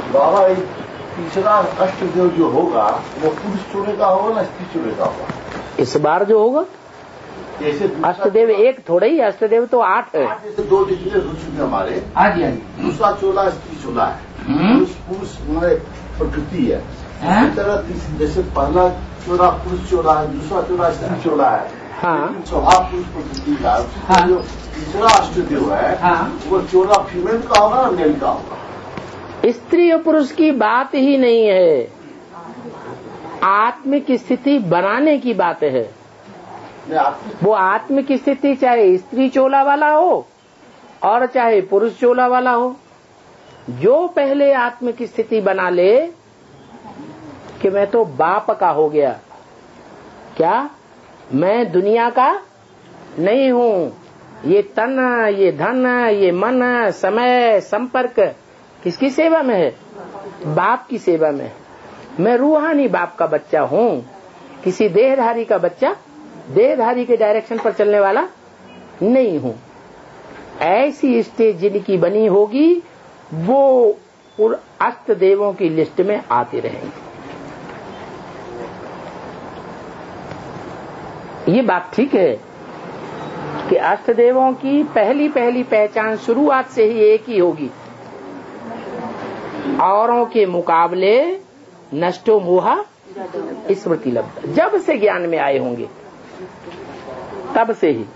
बाबा तीसरा अष्टदेव जो होगा वो पुरुष चुने का होगा ना स्त्री चुने का होगा? इस बार जो होगा अष्टदेव एक थोड़ा ही, अष्टदेव तो 8 है। जैसे 2 डिग्री रुचि में हमारे दूसरा चोला स्त्री चोला है, पुरुष हमारे प्रकृति है। इसी तरह जैसे पहला चोला पुरुष चोला है, दूसरा चोला स्त्री चोला है। हाँ, स्वभाव पुरुष प्रकृति का है। जो तीसरा अष्टदेव है वो चोला फीमेल का होगा ना मेल का होगा? स्त्री और पुरुष की बात ही नहीं है, आत्मिक स्थिति बनाने की बात है। वो आत्मिक स्थिति चाहे स्त्री चोला वाला हो और चाहे पुरुष चोला वाला हो, जो पहले आत्मिक स्थिति बना ले कि मैं तो बाप का हो गया, क्या मैं दुनिया का नहीं हूँ, ये तन, ये धन, ये मन, समय, संपर्क किसकी सेवा में है? बाप की सेवा में। मैं रूहानी बाप का बच्चा हूँ, किसी देहधारी का बच्चा, देहधारी के डायरेक्शन पर चलने वाला नहीं हूँ। ऐसी स्टेज जिनकी बनी होगी वो अष्ट देवों की लिस्ट में आते रहेंगे। ये बात ठीक है कि अष्ट देवों की पहली पहचान शुरुआत से ही एक ही होगी, औरों के मुकाबले नष्टो मोहा स्मृति लब्ध। जब से ज्ञान में आए होंगे तब से ही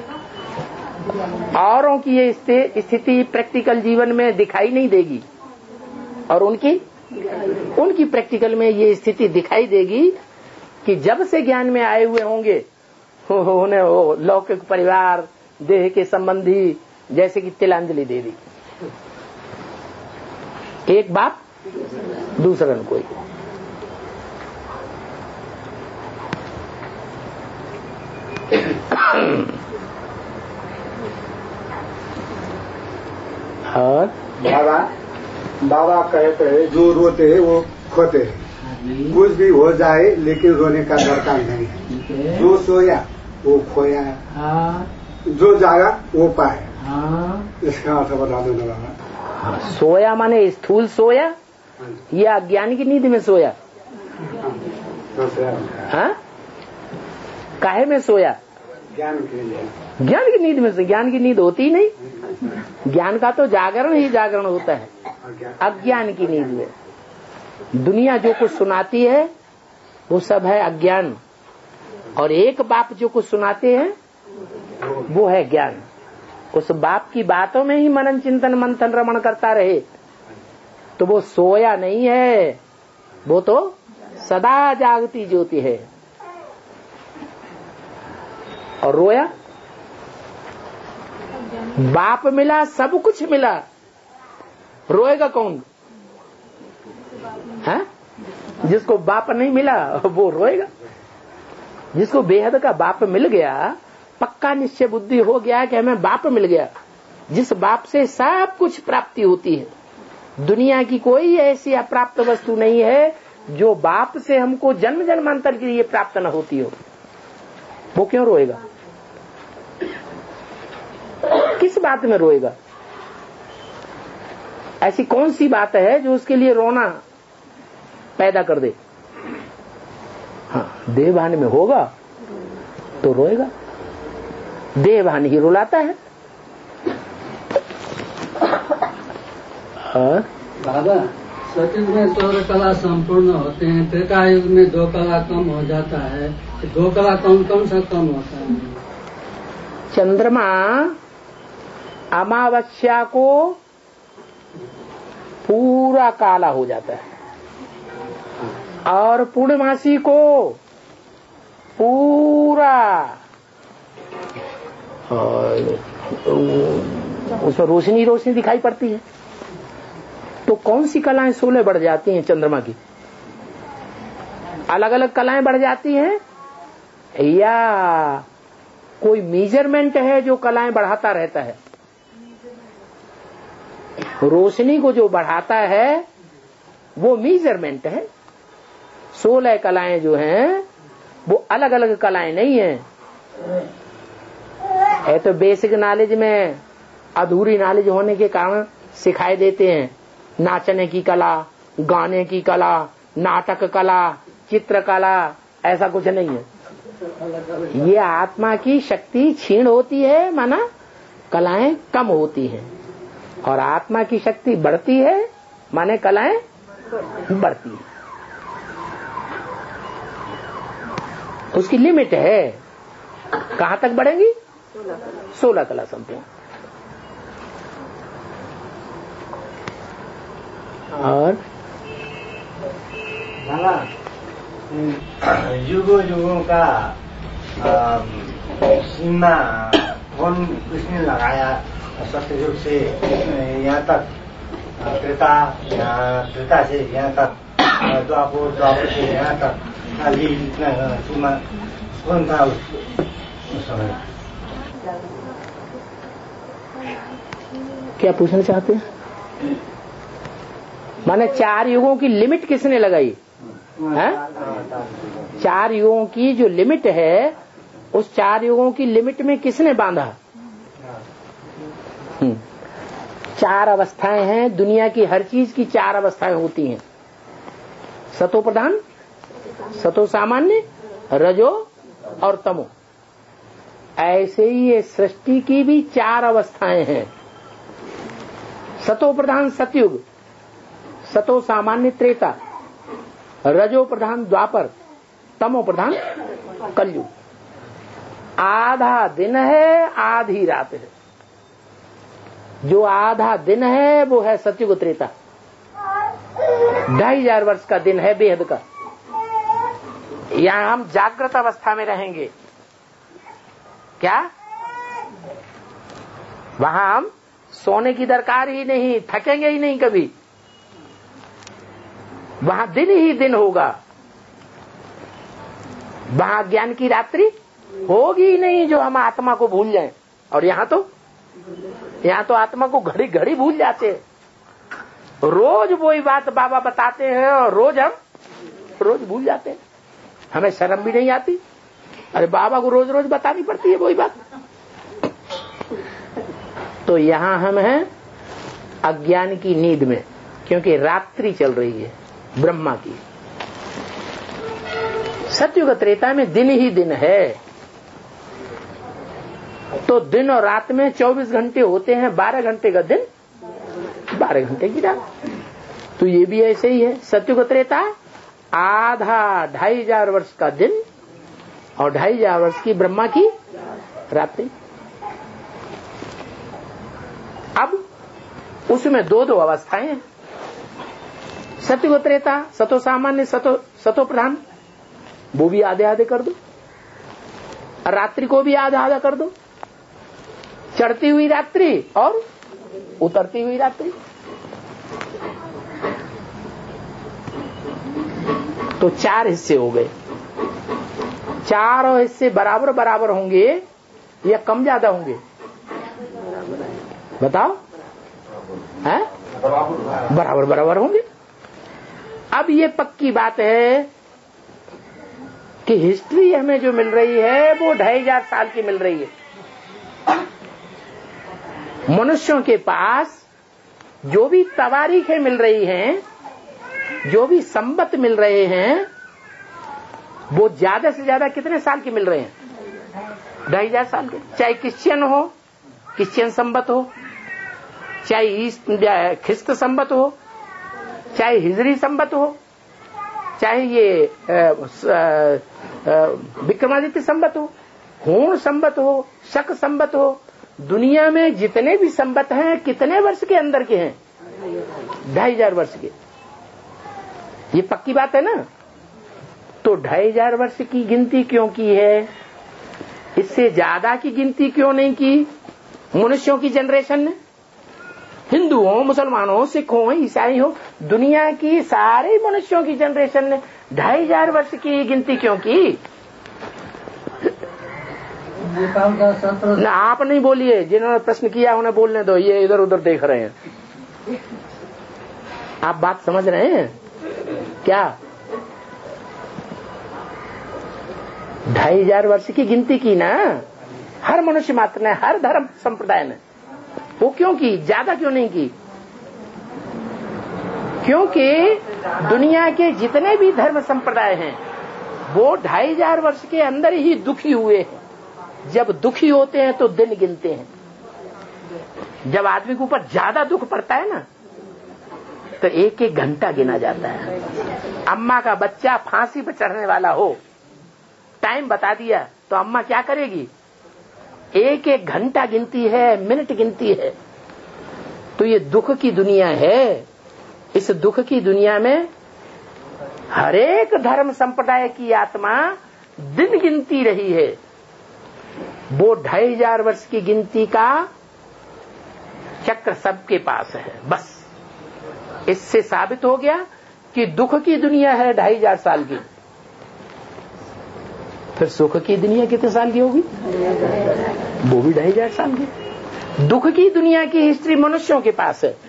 औरों की ये स्थिति प्रैक्टिकल जीवन में दिखाई नहीं देगी, और उनकी प्रैक्टिकल में ये स्थिति दिखाई देगी कि जब से ज्ञान में आए हुए होंगे उन्हें वो लौकिक परिवार, देह के संबंधी जैसे कि तिलांजलि दे दी, एक बाप दूसरन कोई। और बाबा कहते हैं जो रोते हैं वो खोते हैं, कुछ भी हो जाए लेकिन रोने का दरकार नहीं है। जो सोया वो खोया है, जो जागा वो पाए। इसका अर्थ बता दो ना बाबा। सोया माने स्थूल सोया या अज्ञान की नींद में सोया? हाँ, काहे में सोया? ज्ञान की नींद में से। ज्ञान की नींद होती ही नहीं, ज्ञान का तो जागरण ही जागरण होता है। अज्ञान की नींद में दुनिया जो कुछ सुनाती है वो सब है अज्ञान, और एक बाप जो कुछ सुनाते हैं वो है ज्ञान। उस बाप की बातों में ही मनन चिंतन मंथन रमण करता रहे तो वो सोया नहीं है, वो तो सदा जागती ज्योति है। और रोया, बाप मिला, सब कुछ मिला, रोएगा कौन? है? जिसको बाप नहीं मिला वो रोएगा। जिसको बेहद का बाप मिल गया, पक्का निश्चय बुद्धि हो गया कि हमें बाप मिल गया, जिस बाप से सब कुछ प्राप्ति होती है। दुनिया की कोई ऐसी अप्राप्त वस्तु नहीं है जो बाप से हमको जन्म जन्मांतर के लिए प्राप्त न होती हो। वो क्यों रोएगा? किस बात में रोएगा? ऐसी कौन सी बात है जो उसके लिए रोना पैदा कर दे? हाँ, देहभान में होगा तो रोएगा। देहभान ही रुलाता है। बाबा, सतयुग में 16 कला संपूर्ण होते हैं, त्रेता युग में 2 कला कम हो जाता है। 2 कला कौन सा कम होता है? चंद्रमा अमावस्या को पूरा काला हो जाता है और पूर्णमासी को पूरा उसमें रोशनी दिखाई पड़ती है। तो कौन सी कलाएं 16 बढ़ जाती हैं चंद्रमा की? अलग अलग कलाएं बढ़ जाती हैं या कोई मेजरमेंट है जो कलाएं बढ़ाता रहता है? रोशनी को जो बढ़ाता है वो मेजरमेंट है। 16 कलाएं जो हैं वो अलग अलग कलाएं नहीं है। तो बेसिक नॉलेज में अधूरी नॉलेज होने के कारण सिखाए देते हैं नाचने की कला, गाने की कला, नाटक कला, चित्रकला, ऐसा कुछ नहीं है। ये आत्मा की शक्ति क्षीण होती है, माना कलाएं कम होती हैं, और आत्मा की शक्ति बढ़ती है, माने कलाएं बढ़ती हैं। उसकी लिमिट है, कहां तक बढ़ेंगी? 16 कला संपूर्ण। और युगों युगों का सीमा कौन किसने लगाया? सत्ययुग से यहाँ तक त्रेता से यहाँ तक द्वापर से यहाँ तक खाली इतना सीमा कौन था उस समय? क्या पूछना चाहते हैं? माने 4 युगों की लिमिट किसने लगाई है? 4 युगों की जो लिमिट है, उस 4 युगों की लिमिट में किसने बांधा? 4 अवस्थाएं हैं दुनिया की, हर चीज की 4 अवस्थाएं होती हैं। सतो प्रधान, सतो सामान्य, रजो और तमो। ऐसे ही ये सृष्टि की भी 4 अवस्थाएं हैं। सतो प्रधान सतयुग, सतो सामान्य त्रेता, रजो प्रधान द्वापर, तमो प्रधान कलयुग। आधा दिन है, आधी रात है। जो आधा दिन है वो है सतयुग त्रेता। 2500 वर्ष का दिन है बेहद का। यहां हम जागृत अवस्था में रहेंगे, क्या? वहां हम सोने की दरकार ही नहीं, थकेंगे ही नहीं कभी। वहां दिन ही दिन होगा, वहां ज्ञान की रात्रि होगी ही नहीं जो हम आत्मा को भूल जाएं। और यहाँ तो आत्मा को घड़ी घड़ी भूल जाते हैं। रोज वही बात बाबा बताते हैं और रोज भूल जाते हैं। हमें शर्म भी नहीं आती, अरे बाबा को रोज रोज बतानी पड़ती है वही बात। तो यहाँ हम हैं अज्ञान की नींद में, क्योंकि रात्रि चल रही है ब्रह्मा की। सतयुग त्रेता में दिन ही दिन है। तो दिन और रात में 24 घंटे होते हैं, 12 घंटे का दिन, 12 घंटे की रात। तो ये भी ऐसे ही है। सतयुग त्रेता आधा 2500 वर्ष का दिन और 2500 वर्ष की ब्रह्मा की रात्रि। अब उसमें 2 अवस्थाएं हैं। सतयुग त्रेता, सतो सामान्य, सतो प्रधान, वो भी आधे आधे कर दो। रात्रि को भी आधा आधा कर दो। चढ़ती हुई रात्रि और उतरती हुई रात्रि। तो 4 हिस्से हो गए। 4 हिस्से बराबर बराबर होंगे या कम ज्यादा होंगे? बताओ, हैं? बराबर बराबर होंगे। अब ये पक्की बात है कि हिस्ट्री हमें जो मिल रही है वो 2500 साल की मिल रही है। मनुष्यों के पास जो भी तवारीखें मिल रही हैं, जो भी संबत मिल रहे हैं, वो ज्यादा से ज्यादा कितने साल की मिल रहे हैं? 2500 साल के। चाहे क्रिश्चियन हो, क्रिश्चियन संबत हो, चाहे ख्रिस्त संबत हो, चाहे हिजरी संबत हो, चाहे ये विक्रमादित्य संबत हो, होण संबत हो, शक संबत हो। दुनिया में जितने भी संबत हैं कितने वर्ष के अंदर के हैं? 2500 वर्ष के। ये पक्की बात है ना। तो 2500 वर्ष की गिनती क्यों की है? इससे ज्यादा की गिनती क्यों नहीं की मनुष्यों की जनरेशन ने? हिंदू हो, मुसलमान हो, सिख हो, ईसाई हो, दुनिया की सारे मनुष्यों की जनरेशन ने 2500 वर्ष की गिनती क्यों की? ना आप नहीं बोलिए, जिन्होंने प्रश्न किया उन्हें बोलने दो, ये इधर उधर देख रहे हैं। आप बात समझ रहे हैं क्या? 2500 वर्ष की गिनती की ना हर मनुष्य मात्र ने, हर धर्म संप्रदाय ने। वो क्यों की? ज्यादा क्यों नहीं की? क्योंकि दुनिया के जितने भी धर्म संप्रदाय हैं वो 2500 वर्ष के अंदर ही दुखी हुए हैं। जब दुखी होते हैं तो दिन गिनते हैं। जब आदमी के ऊपर ज्यादा दुख पड़ता है ना तो एक एक घंटा गिना जाता है। अम्मा का बच्चा फांसी पर चढ़ने वाला हो, टाइम बता दिया तो अम्मा क्या करेगी? एक एक घंटा गिनती है, मिनट गिनती है। तो ये दुख की दुनिया है। इस दुख की दुनिया में हर एक धर्म संप्रदाय की आत्मा दिन गिनती रही है। वो 2500 वर्ष की गिनती का चक्र सबके पास है। बस इससे साबित हो गया कि दुख की दुनिया है 2500 साल की। फिर सुख की दुनिया कितने साल की होगी? वो भी 2500 साल की। दुख की दुनिया की हिस्ट्री मनुष्यों के पास है,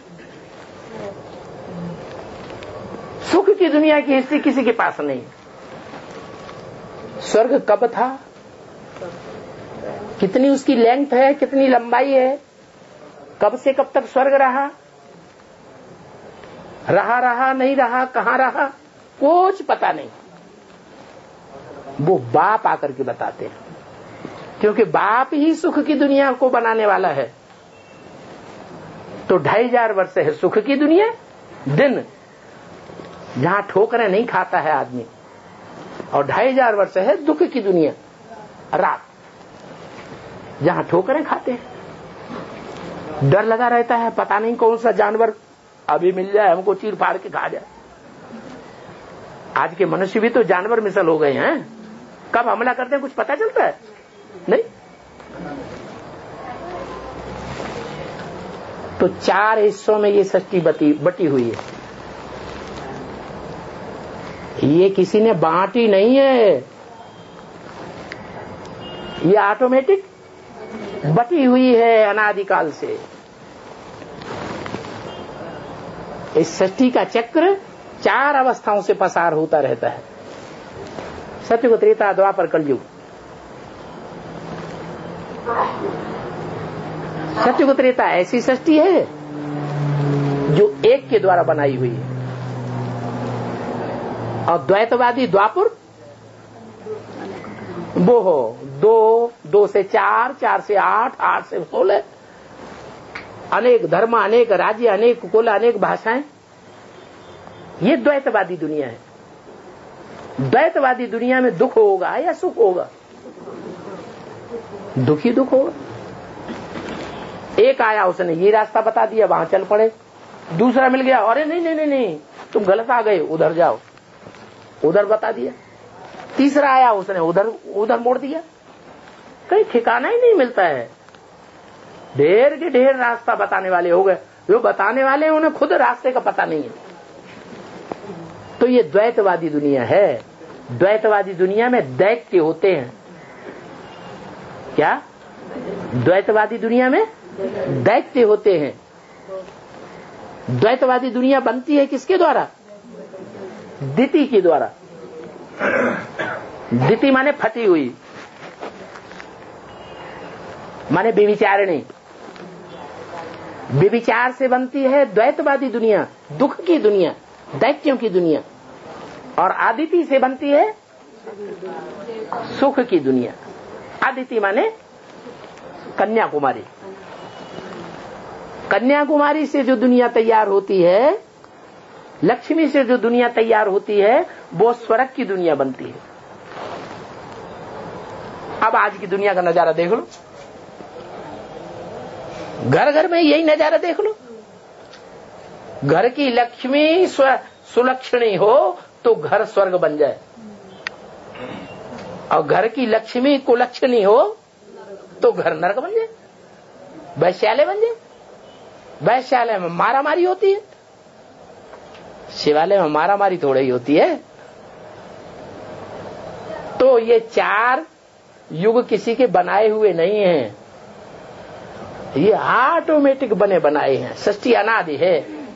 सुख की दुनिया की हिस्ट्री किसी के पास नहीं। स्वर्ग कब था, कितनी उसकी लेंथ है, कितनी लंबाई है, कब से कब तक स्वर्ग रहा नहीं रहा, कहां रहा, कुछ पता नहीं। वो बाप आकर के बताते हैं, क्योंकि बाप ही सुख की दुनिया को बनाने वाला है। तो 2500 वर्ष है सुख की दुनिया, दिन जहां ठोकरें नहीं खाता है आदमी, और 2500 वर्ष है दुख की दुनिया, रात जहां ठोकरें खाते हैं। डर लगा रहता है, पता नहीं कौन सा जानवर अभी मिल जाए हमको चीर फाड़ के खा जाए। आज के मनुष्य भी तो जानवर मिसल हो गए हैं। कब हमला करते हैं कुछ पता चलता है नहीं। तो 4 हिस्सों में ये सृष्टि बटी हुई है। ये किसी ने बांटी नहीं है, ये ऑटोमेटिक बटी हुई है अनादिकाल से। इस सृष्टि का चक्र 4 अवस्थाओं से पसार होता रहता है। सत्युग, त्रेता, द्वापर, कलयुग। सत्युग त्रेता ऐसी सृष्टि है जो एक के द्वारा बनाई हुई है, और द्वैतवादी द्वापर वो हो 2 से 4, 4 से 8, 8 से 16, अनेक धर्म, अनेक राज्य, अनेक कुल, अनेक भाषाएं। ये द्वैतवादी दुनिया है। द्वैतवादी दुनिया में दुख होगा या सुख होगा? दुख ही दुख होगा। एक आया, उसने ये रास्ता बता दिया, वहां चल पड़े। दूसरा मिल गया, अरे नहीं नहीं नहीं नहीं तुम गलत आ गए, उधर जाओ, उधर बता दिया। तीसरा आया, उसने उधर मोड़ दिया। कहीं ठिकाना ही नहीं मिलता है। ढेर के ढेर रास्ता बताने वाले हो गए। जो बताने वाले हैं उन्हें खुद रास्ते का पता नहीं है। तो ये द्वैतवादी दुनिया है। द्वैतवादी दुनिया में दैत्य होते हैं। क्या? द्वैतवादी दुनिया में दैत्य होते हैं। द्वैतवादी दुनिया बनती है किसके द्वारा? दिति के द्वारा। दिति माने फटी हुई, माने व्यभिचारिणी। व्यभिचार से बनती है द्वैतवादी दुनिया, दुख की दुनिया, दैत्यों की दुनिया। और आदिति से बनती है सुख की दुनिया। आदिति माने कन्याकुमारी। कन्याकुमारी से जो दुनिया तैयार होती है, लक्ष्मी से जो दुनिया तैयार होती है, वो स्वर्ग की दुनिया बनती है। अब आज की दुनिया का नजारा देख लो, घर घर में यही नजारा देख लो। घर की लक्ष्मी सुलक्षणी हो तो घर स्वर्ग बन जाए, और घर की लक्ष्मी कुलक्षणी हो तो घर नरक बन जाए, वैश्यालय बन जाए। वैश्यालय में मारामारी होती है, शिवालय में मारामारी थोड़ी ही होती है। तो ये 4 युग किसी के बनाए हुए नहीं हैं, ये ऑटोमेटिक बने बनाए हैं। सृष्टि अनादि है।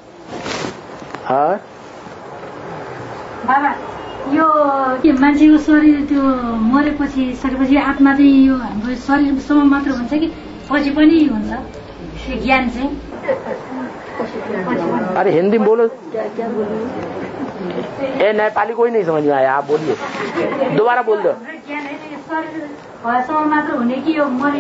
बाबा, यो के मान्छेको शरीर त्यो मरेपछि सकेपछि आत्मा चाहिँ यो हाम्रो शरीरसम्म मात्र हुन्छ कि पछि पनि हुन्छ? यो ज्ञान चाहिँ अरे हिंदी में बोलो। ए नेपाली कोई नहीं समझ में आया, आप बोलिए, दोबारा बोल दो। मात्र होने की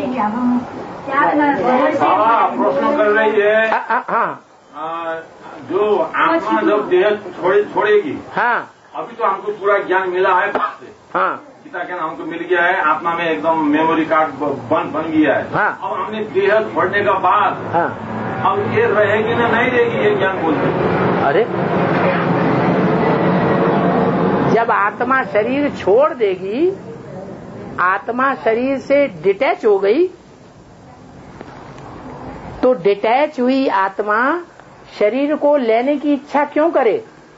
प्रश्न कर रही है। हाँ, जो आत्मा जब देह छोड़ेगी, हाँ, अभी तो हमको पूरा ज्ञान मिला है बात से, हाँ, गीता ज्ञान हमको मिल गया है, आत्मा में एकदम मेमोरी कार्ड बन गया है। हाँ। अब हमने देह छोड़ने का बाद, हाँ, अब ये रहेगी ना नहीं रहेगी, ये ज्ञान बोलते। अरे जब आत्मा शरीर छोड़ देगी, आत्मा शरीर से डिटैच हो गई, तो डिटैच हुई आत्मा शरीर को लेने की इच्छा क्यों करे?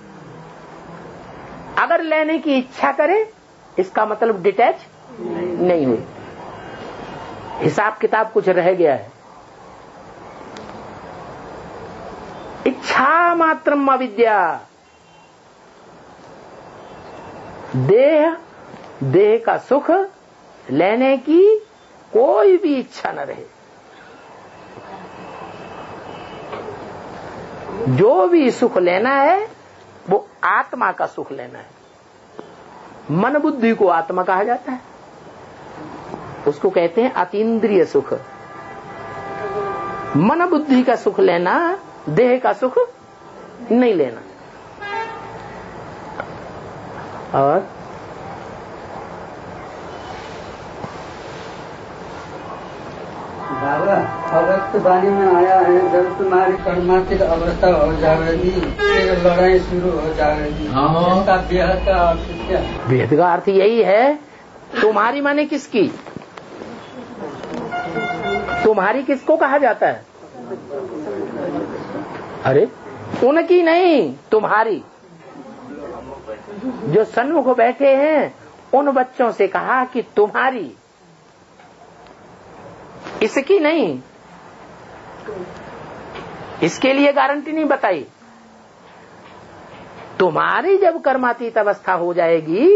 अगर लेने की इच्छा करे इसका मतलब डिटैच नहीं हुई, हिसाब किताब कुछ रह गया है। इच्छा मात्रम अविद्या, देह का सुख लेने की कोई भी इच्छा न रहे। जो भी सुख लेना है वो आत्मा का सुख लेना है। मन बुद्धि को आत्मा कहा जाता है, उसको कहते हैं अतीन्द्रिय सुख। मन बुद्धि का सुख लेना, देह का सुख नहीं लेना। और बाबा, अवस्थ वाणी में आया है, जब तुम्हारी कर्मातीत अवस्था हो जाएगी फिर लड़ाई शुरू हो जाएगी। इसका बेहद का अर्थ क्या? बेहद का अर्थ यही है, तुम्हारी माने किसकी? तुम्हारी किसको कहा जाता है? अरे उनकी नहीं, तुम्हारी। जो सन्मुख बैठे हैं उन बच्चों से कहा कि तुम्हारी, इसकी नहीं। इसके लिए गारंटी नहीं बताई। तुम्हारी जब कर्मातीत अवस्था हो जाएगी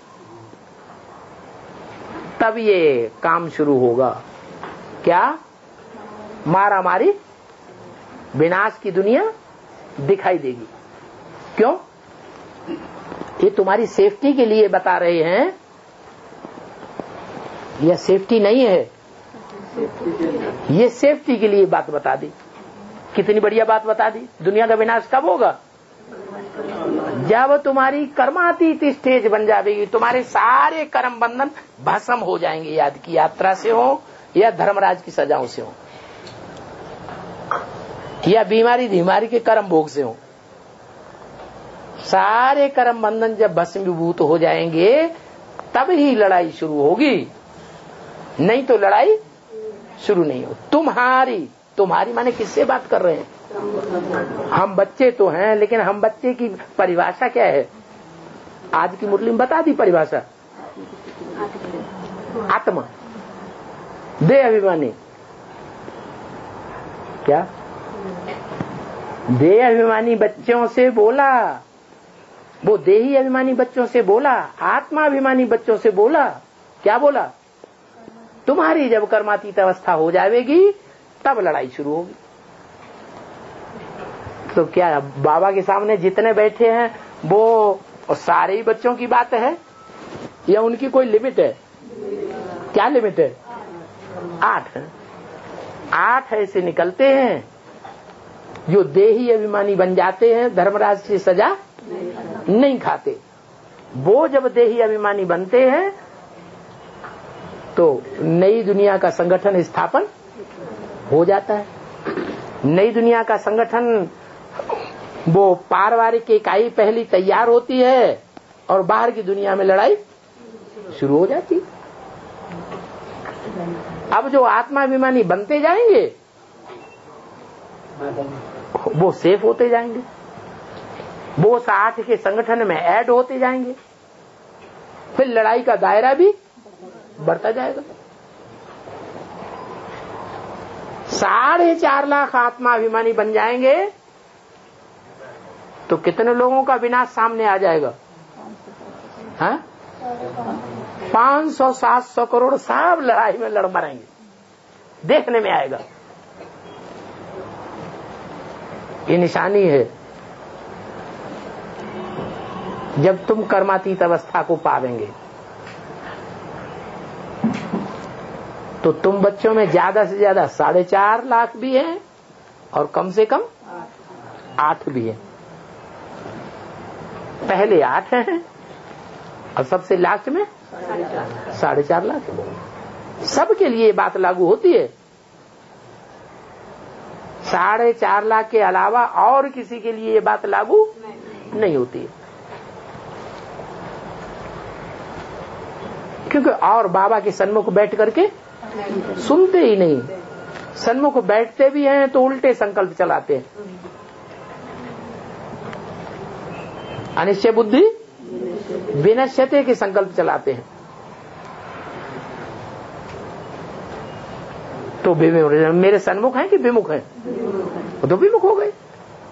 तब ये काम शुरू होगा। क्या? मारा मारी, विनाश की दुनिया दिखाई देगी। क्यों? ये तुम्हारी सेफ्टी के लिए बता रहे हैं। यह सेफ्टी नहीं है, ये सेफ्टी के लिए बात बता दी। कितनी बढ़िया बात बता दी। दुनिया का विनाश कब होगा? जब तुम्हारी कर्मातीत स्टेज बन जाएगी, तुम्हारे सारे कर्म बंधन भस्म हो जाएंगे। याद की यात्रा से हो या धर्मराज की सजाओं से हो या बीमारी के कर्म भोग से हो, सारे कर्म बंधन जब भस्मीभूत हो जाएंगे तब ही लड़ाई शुरू होगी, नहीं तो लड़ाई शुरू नहीं हो। तुम्हारी माने किससे बात कर रहे हैं? हम बच्चे तो हैं, लेकिन हम बच्चे की परिभाषा क्या है? आज की मुरली में बता दी परिभाषा। आत्मा, देह अभिमानी। क्या? देह अभिमानी बच्चों से बोला, वो देही अभिमानी बच्चों से बोला, आत्मा अभिमानी बच्चों से बोला। क्या बोला? तुम्हारी जब कर्मातीत अवस्था हो जाएगी तब लड़ाई शुरू होगी। तो क्या बाबा के सामने जितने बैठे हैं वो सारे ही बच्चों की बात है या उनकी कोई लिमिट है? क्या लिमिट है? 8 ऐसे निकलते हैं जो देही अभिमानी बन जाते हैं, धर्मराज से सजा नहीं खाते। वो जब देही अभिमानी बनते हैं तो नई दुनिया का संगठन स्थापन हो जाता है। नई दुनिया का संगठन, वो पारिवारिक इकाई पहली तैयार होती है और बाहर की दुनिया में लड़ाई शुरू हो जाती है। अब जो आत्माभिमानी बनते जाएंगे वो सेफ होते जाएंगे, वो 8 के संगठन में ऐड होते जाएंगे, फिर लड़ाई का दायरा भी बढ़ता जाएगा। 4.5 लाख आत्माभिमानी बन जाएंगे तो कितने लोगों का विनाश सामने आ जाएगा? 500-700 करोड़ सब लड़ाई में लड़ मरेंगे, देखने में आएगा। ये निशानी है। जब तुम कर्मातीत अवस्था को पावेंगे तो तुम बच्चों में ज्यादा से ज्यादा 4.5 लाख भी हैं और कम से कम 8 भी हैं। पहले 8 हैं और सबसे लास्ट में 4.5 लाख। सबके लिए बात लागू होती है। 4.5 लाख के अलावा और किसी के लिए ये बात लागू नहीं होती है, क्योंकि और बाबा के सन्मुख बैठ करके सुनते ही नहीं। सन्मुख बैठते भी हैं तो उल्टे संकल्प चलाते हैं। अनिश्चय बुद्धि विनश्यते के संकल्प चलाते हैं। तो मेरे सन्मुख हैं कि विमुख हैं? वो तो विमुख हो गए।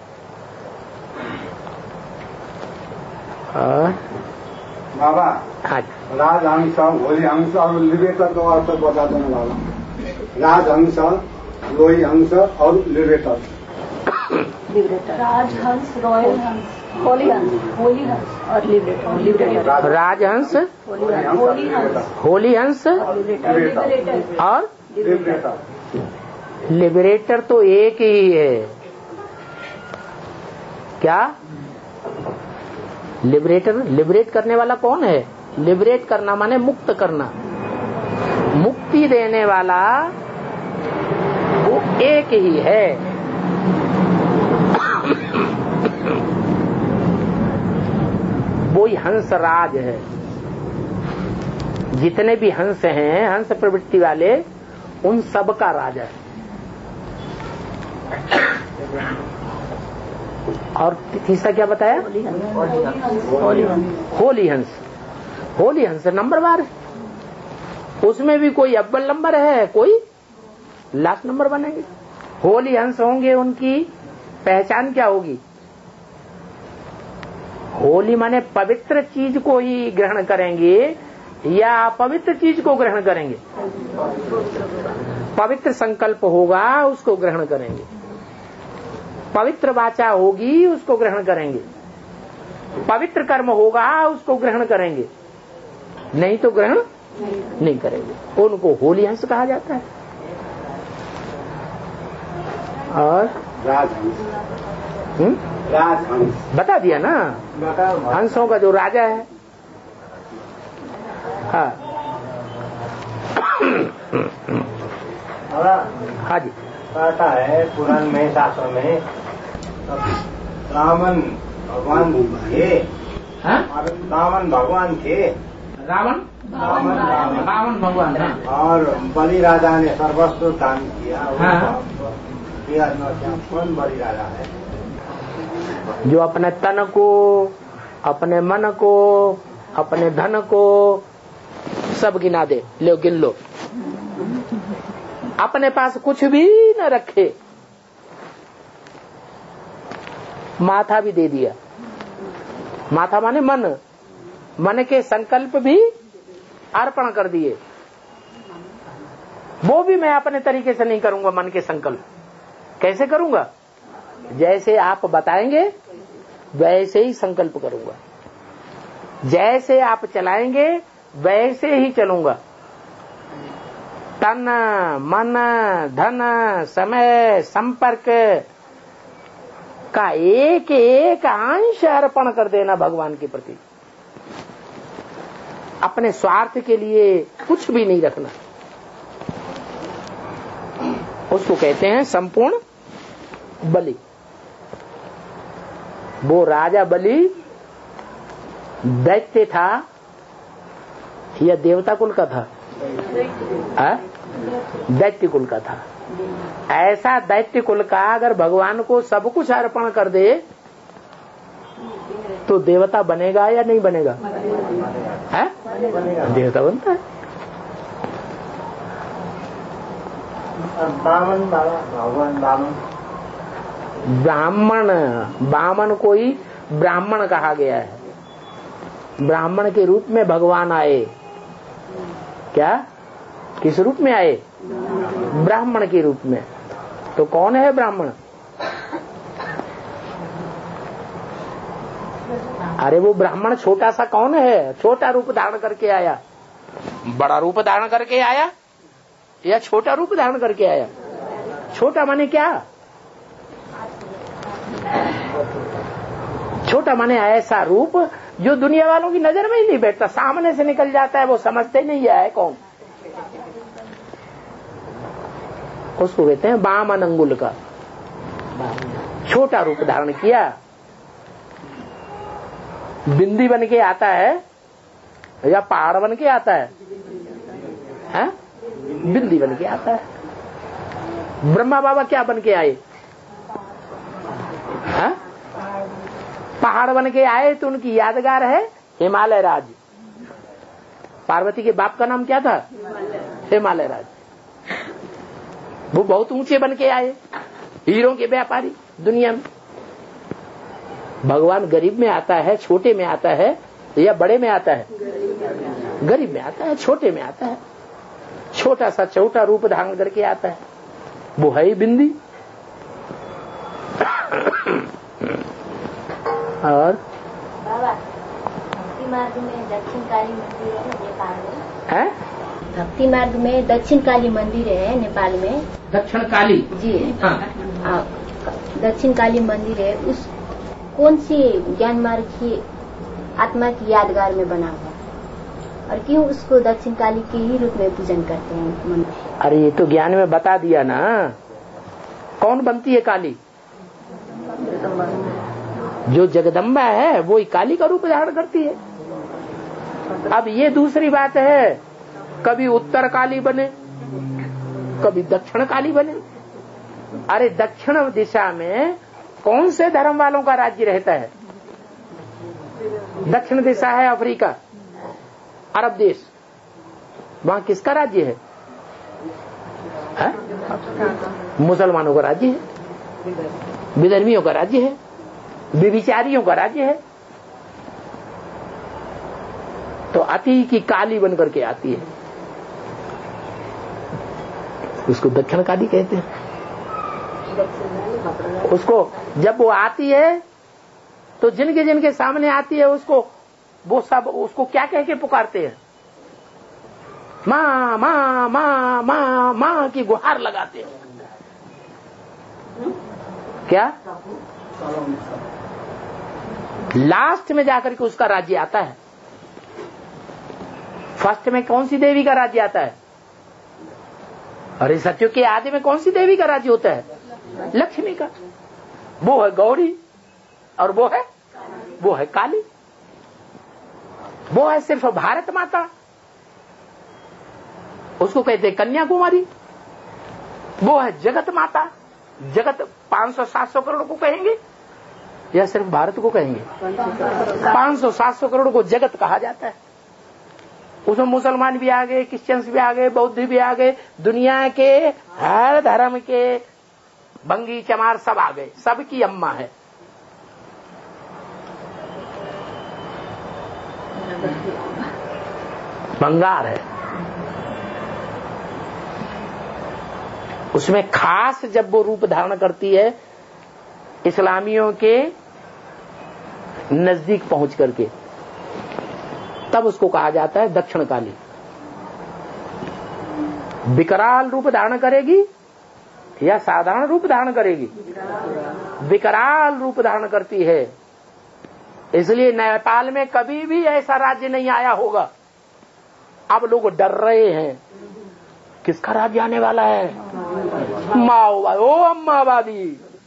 बाबा हाँ, राजहंस, होली हंस और लिबरेटर का अर्थ बता देना बाबा। राजहंस, लोही हंस और लिबरेटर। राजहंस, रॉयल हंस, होली हंस और लिबरेटर। राजहंस, होली हंस और लिबरेटर तो एक ही है। क्या लिबरेटर? लिबरेट करने वाला कौन है? लिबरेट करना माने मुक्त करना, मुक्ति देने वाला वो एक ही है। वो ही हंस राज है। जितने भी हंस हैं, हंस प्रवृत्ति वाले, उन सब का राजा है। और तीसरा क्या बताया? होली हंस। होली हंस नंबरवार है। उसमें भी कोई अव्वल नंबर है, कोई लास्ट नंबर बनेंगे। होली हंस होंगे, उनकी पहचान क्या होगी? होली माने पवित्र चीज को ही ग्रहण करेंगे या अपवित्र चीज को ग्रहण करेंगे? पवित्र संकल्प होगा उसको ग्रहण करेंगे, पवित्र वाचा होगी उसको ग्रहण करेंगे, पवित्र कर्म होगा उसको ग्रहण करेंगे, नहीं तो ग्रहण नहीं करेंगे। उनको होली हंस कहा जाता है। और राजहंस बता दिया ना, हंसों का जो राजा है। हाँ हाँ जी, कहता है पुराण में, शास्त्र में, रावण भगवान थे। रावण भगवान थे। रावण भगवान है। और बलि राजा ने सर्वस्व दान किया। कौन बलि राजा है? जो अपने तन को, अपने मन को, अपने धन को सब गिना दे। ले गिन लो। अपने पास कुछ भी न रखे, माथा भी दे दिया। माथा माने मन, मन के संकल्प भी अर्पण कर दिए। वो भी मैं अपने तरीके से नहीं करूंगा। मन के संकल्प कैसे करूंगा? जैसे आप बताएंगे वैसे ही संकल्प करूंगा, जैसे आप चलाएंगे वैसे ही चलूंगा। तन, मन, धन, समय, संपर्क का एक एक अंश अर्पण कर देना भगवान के प्रति। अपने स्वार्थ के लिए कुछ भी नहीं रखना। उसको कहते हैं संपूर्ण बलि। वो राजा बलि दैत्य था या देवता कुल का था? दैत्य कुल का था। ऐसा दैत्य कुल का अगर भगवान को सब कुछ अर्पण कर दे तो देवता बनेगा या नहीं बनेगा? है? देवता बनता है। ब्राह्मण, बामन को ही ब्राह्मण कहा गया है। ब्राह्मण के रूप में भगवान आए। क्या? किस रूप में आए? ब्राह्मण के रूप में। तो कौन है ब्राह्मण? अरे वो ब्राह्मण छोटा सा कौन है? छोटा रूप धारण करके आया, बड़ा रूप धारण करके आया या छोटा रूप धारण करके आया? छोटा माने क्या? छोटा माने ऐसा रूप जो दुनिया वालों की नजर में ही नहीं बैठता, सामने से निकल जाता है, वो समझते नहीं है कौन। उसको कहते हैं वामन अंगुल का। छोटा रूप धारण किया, बिंदी बन के आता है या पहाड़ बन के आता है? बिंदी बन के आता है। ब्रह्मा बाबा क्या बन के आए? पहाड़ बन के आए, तो उनकी यादगार है हिमालय राज। पार्वती के बाप का नाम क्या था? हिमालय राज। वो बहुत ऊंचे बन के आए, हीरों के व्यापारी दुनिया में। भगवान गरीब में आता है, छोटे में आता है या बड़े में आता है? गरीब में आता है, छोटे में आता है। छोटा सा छोटा रूप धारण करके आता है, वो है ही बिंदी। और भक्ति मार्ग में दक्षिण काली मंदिर है नेपाल में। है भक्ति मार्ग में दक्षिण काली मंदिर है नेपाल में। दक्षिण काली जी हाँ, दक्षिण काली मंदिर है। उस कौन सी ज्ञान मार्ग की आत्मा की यादगार में बना हुआ, और क्यों उसको दक्षिण काली के ही रूप में पूजन करते हैं मनुष्य? अरे ये तो ज्ञान में बता दिया ना। कौन बनती है काली? जो जगदम्बा है वो ही काली का रूप धारण करती है। अब ये दूसरी बात है, कभी उत्तर काली बने, कभी दक्षिण काली बने। अरे दक्षिण दिशा में कौन से धर्म वालों का राज्य रहता है? दक्षिण दिशा है अफ्रीका, अरब देश, वहां किसका राज्य है? मुसलमानों का राज्य है, विधर्मियों का राज्य है, व्यभिचारियों का राज्य है। तो अति की काली बन करके आती है, उसको दक्षिण काली कहते हैं। उसको जब वो आती है तो जिनके जिनके सामने आती है उसको वो सब उसको क्या कह के पुकारते हैं? माँ माँ माँ माँ माँ की गुहार लगाते हैं। क्या लास्ट में जाकर के उसका राज्य आता है? फर्स्ट में कौन सी देवी का राज्य आता है? अरे सत्यों के आदि में कौन सी देवी का राज्य होता है? लक्ष्मी का। वो है गौरी और वो है काली। वो है सिर्फ भारत माता, उसको कहते हैं कन्याकुमारी। वो है जगत माता। जगत 500-700 करोड़ को कहेंगे या सिर्फ भारत को कहेंगे? 500-700 करोड़ को जगत कहा जाता है। उसमें मुसलमान भी आ गए, क्रिश्चियंस भी आ गए, बौद्ध भी आ गए, दुनिया के हर धर्म के भंगी चमार सब आ गए। सबकी अम्मा है। बंगार है। उसमें खास जब वो रूप धारण करती है इस्लामियों के नजदीक पहुंच करके, तब उसको कहा जाता है दक्षिण काली। विकराल रूप धारण करेगी या साधारण रूप धारण करेगी? विकराल रूप धारण करती है। इसलिए नेपाल में कभी भी ऐसा राज्य नहीं आया होगा। अब लोग डर रहे हैं, किसका राज्य आने वाला है? माओवादी। ओ अम्मावादी,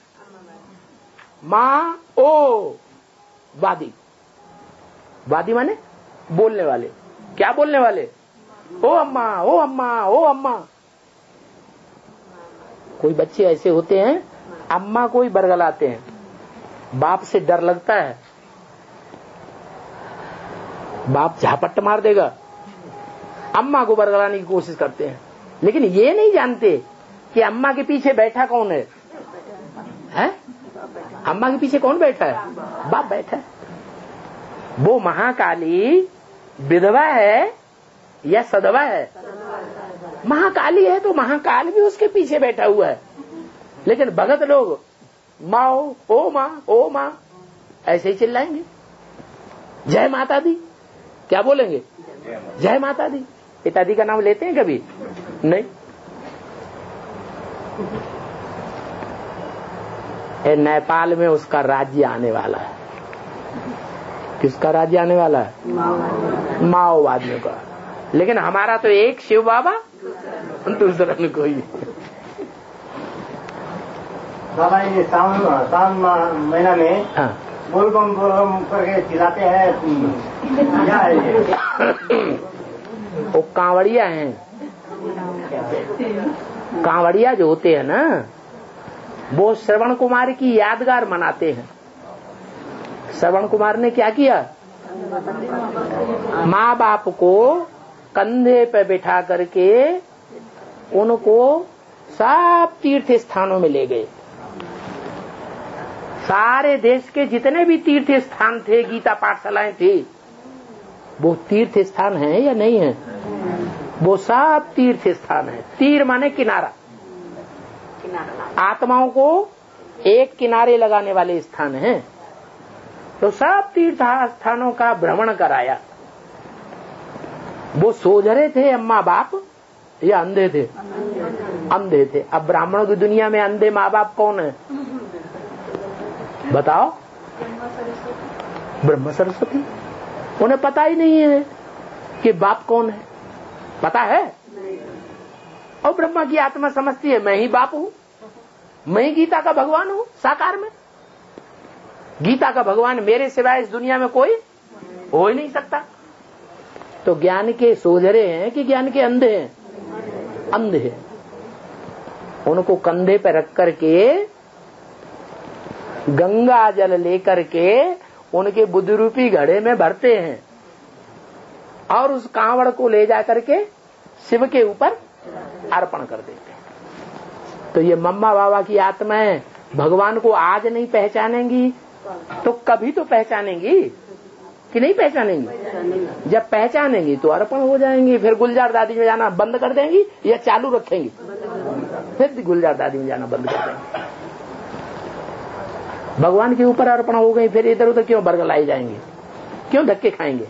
माँ ओ वादी। वादी माने बोलने वाले। क्या बोलने वाले? ओ अम्मा, ओ अम्मा, ओ अम्मा। कोई बच्चे ऐसे होते हैं, अम्मा को ही बरगलाते हैं, बाप से डर लगता है, बाप झापट मार देगा, अम्मा को बरगलाने की कोशिश करते हैं। लेकिन ये नहीं जानते कि अम्मा के पीछे बैठा कौन है? हैं? अम्मा के पीछे कौन बैठा है? बाप बैठा है। वो महाकाली विधवा है या सदवा है? महाकाली है तो महाकाल भी उसके पीछे बैठा हुआ है। लेकिन भगत लोग माओ ओ माँ ऐसे ही चिल्लाएंगे। जय माता दी, क्या बोलेंगे? जय माता दी। पिताजी का नाम लेते हैं कभी? नहीं। नेपाल में उसका राज्य आने वाला है। किसका राज्य आने वाला है? माओवादियों का। लेकिन हमारा तो एक शिव बाबा, दूसरा न कोई। बाबा ये सावन महीना में बोलबम करके चिल्लाते हैं, क्या है ये? वो कांवड़िया हैं। कांवड़िया जो होते हैं ना, वो श्रवण कुमार की यादगार मनाते हैं। श्रवण कुमार ने क्या किया? माँ बाप को कंधे पे बिठा करके उनको सब तीर्थ स्थानों में ले गए। सारे देश के जितने भी तीर्थ स्थान थे, गीता पाठशालाएं थी, वो तीर्थ स्थान है या नहीं है? वो सब तीर्थ स्थान है। तीर माने किनारा, आत्माओं को एक किनारे लगाने वाले स्थान हैं। तो सब तीर्थ स्थानों का भ्रमण कराया। वो सोझरे थे अम्मा बाप या अंधे थे? अंधे थे। अब ब्राह्मणों की दुनिया में अंधे माँ बाप कौन है बताओ? ब्रह्म सरस्वती। उन्हें पता ही नहीं है कि बाप कौन है। पता है? और ब्रह्मा की आत्मा समझती है मैं ही बाप हूं, मैं ही गीता का भगवान हूं साकार में। गीता का भगवान मेरे सिवाय इस दुनिया में कोई हो ही नहीं सकता। तो ज्ञान के सोझरे हैं कि ज्ञान के अंधे हैं? अंधे हैं। उनको कंधे पर रख करके गंगा जल लेकर के उनके बुद्ध रूपी घड़े में भरते हैं और उस कांवड़ को ले जा करके शिव के ऊपर अर्पण कर देते हैं। तो ये मम्मा बाबा की आत्माएं भगवान को आज नहीं पहचानेंगी तो कभी तो पहचानेंगी कि नहीं पहचानेंगी? जब पहचानेंगी तो अर्पण हो जाएंगी। फिर गुलजार दादी में जाना बंद कर देंगी या चालू रखेंगी? फिर गुलजार दादी में जाना बंद कर देंगी। भगवान के ऊपर अर्पण हो गई, फिर इधर उधर क्यों बरगलाई जाएंगे? क्यों धक्के खाएंगे?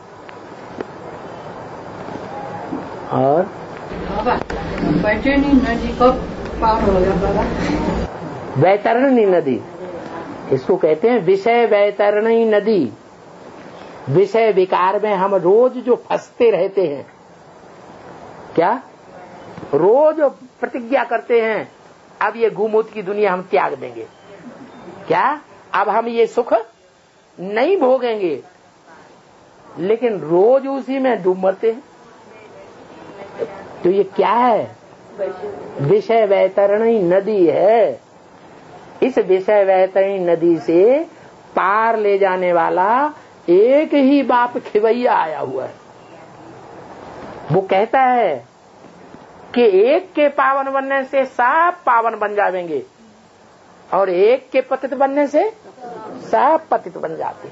और वैतरणी नदी को पार हो गया बाबा। वैतरणी नदी, इसको कहते हैं विषय वैतरणी नदी। विषय विकार में हम रोज जो फंसते रहते हैं, क्या रोज प्रतिज्ञा करते हैं अब ये गुमूत की दुनिया हम त्याग देंगे, क्या अब हम ये सुख नहीं भोगेंगे, लेकिन रोज उसी में डूब मरते हैं। तो ये क्या है? विषय वैतरणी नदी है। इस विषय वैतरणी नदी से पार ले जाने वाला एक ही बाप खिवैया आया हुआ है। वो कहता है कि एक के पावन बनने से सब पावन बन जाएंगे और एक के पतित बनने से सब पतित बन जाते।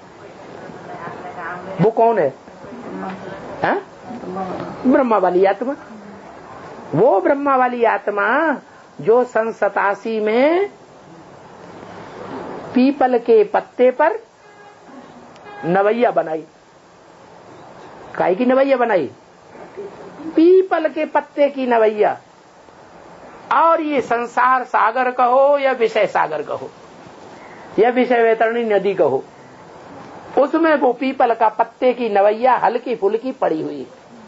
वो कौन है? ब्रह्मा वाली आत्मा। वो ब्रह्मा वाली आत्मा जो सन 87 में पीपल के पत्ते पर नवैया बनाई। काहे की नवैया बनाई? पीपल के पत्ते की नवैया। और ये संसार सागर कहो या विषय सागर कहो या विषय वैतरणी नदी कहो, उसमें वो पीपल का पत्ते की नवैया हल्की फुल्की पड़ी हुई।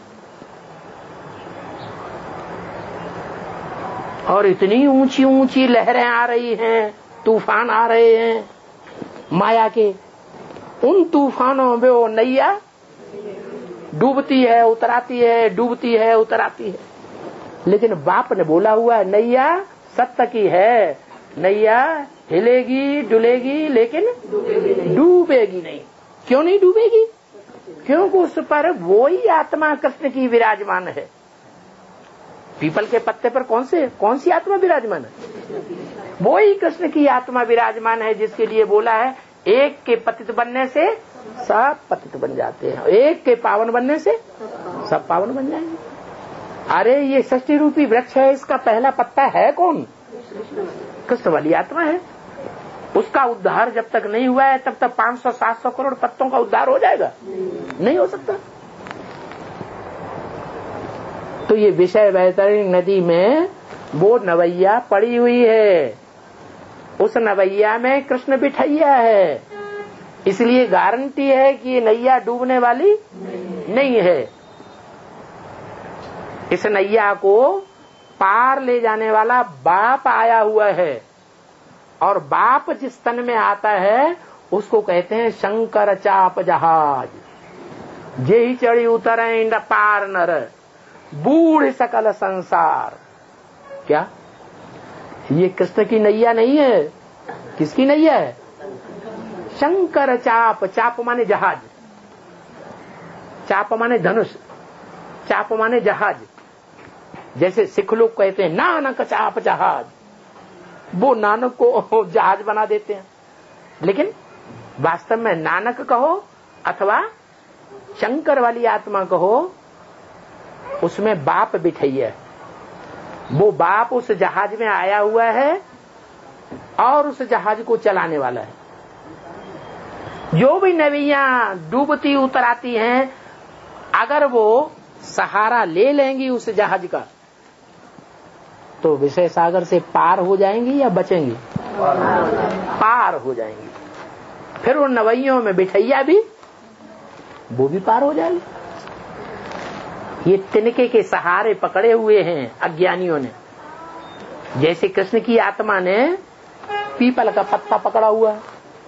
और इतनी ऊंची ऊंची लहरें आ रही हैं, तूफान आ रहे हैं माया के। उन तूफानों में वो नैया डूबती है उतराती है, डूबती है उतराती है। लेकिन बाप ने बोला हुआ है नैया सत्य की है, नैया हिलेगी डुलेगी लेकिन डूबेगी नहीं। क्यों नहीं डूबेगी? क्योंकि उस पर वो ही आत्मा कृष्ण की विराजमान है। पीपल के पत्ते पर कौन सी आत्मा विराजमान है? वो ही कृष्ण की आत्मा विराजमान है, जिसके लिए बोला है एक के पतित बनने से सब पतित बन जाते हैं, एक के पावन बनने से सब पावन बन जाएंगे। अरे ये षष्ठी रूपी वृक्ष है, इसका पहला पत्ता है कौन? कृष्ण वाली आत्मा है। उसका उद्धार जब तक नहीं हुआ है तब तक 500-700 करोड़ पत्तों का उद्धार हो जाएगा? नहीं हो सकता। तो ये विषय वैतरणी नदी में वो नवैया पड़ी हुई है, उस नवैया में कृष्ण बिठैया है, इसलिए गारंटी है कि ये नैया डूबने वाली नहीं है। इस नैया को पार ले जाने वाला बाप आया हुआ है, और बाप जिस तन में आता है उसको कहते हैं शंकर चाप जहाज। जे ही चढ़ी उतरे इंड पार नर, बूढ़ सकल संसार। क्या ये कृष्ण की नैया नहीं है? किसकी नैया है? शंकर चाप। चाप माने जहाज, चाप माने धनुष, चाप माने जहाज। जैसे सिख लोग कहते हैं नानक चाप जहाज, वो नानक को जहाज बना देते हैं, लेकिन वास्तव में नानक कहो अथवा शंकर वाली आत्मा कहो, उसमें बाप बिठैया है। वो बाप उस जहाज में आया हुआ है और उस जहाज को चलाने वाला है। जो भी नदियां डूबती उतराती हैं, अगर वो सहारा ले लेंगी उस जहाज का, तो विषय सागर से पार हो जाएंगी या बचेंगी? पार हो जाएंगी। फिर उन नवैयों में बिठैया भी, वो भी पार हो जाएगी। ये तिनके के सहारे पकड़े हुए हैं अज्ञानियों ने। जैसे कृष्ण की आत्मा ने पीपल का पत्ता पकड़ा हुआ है,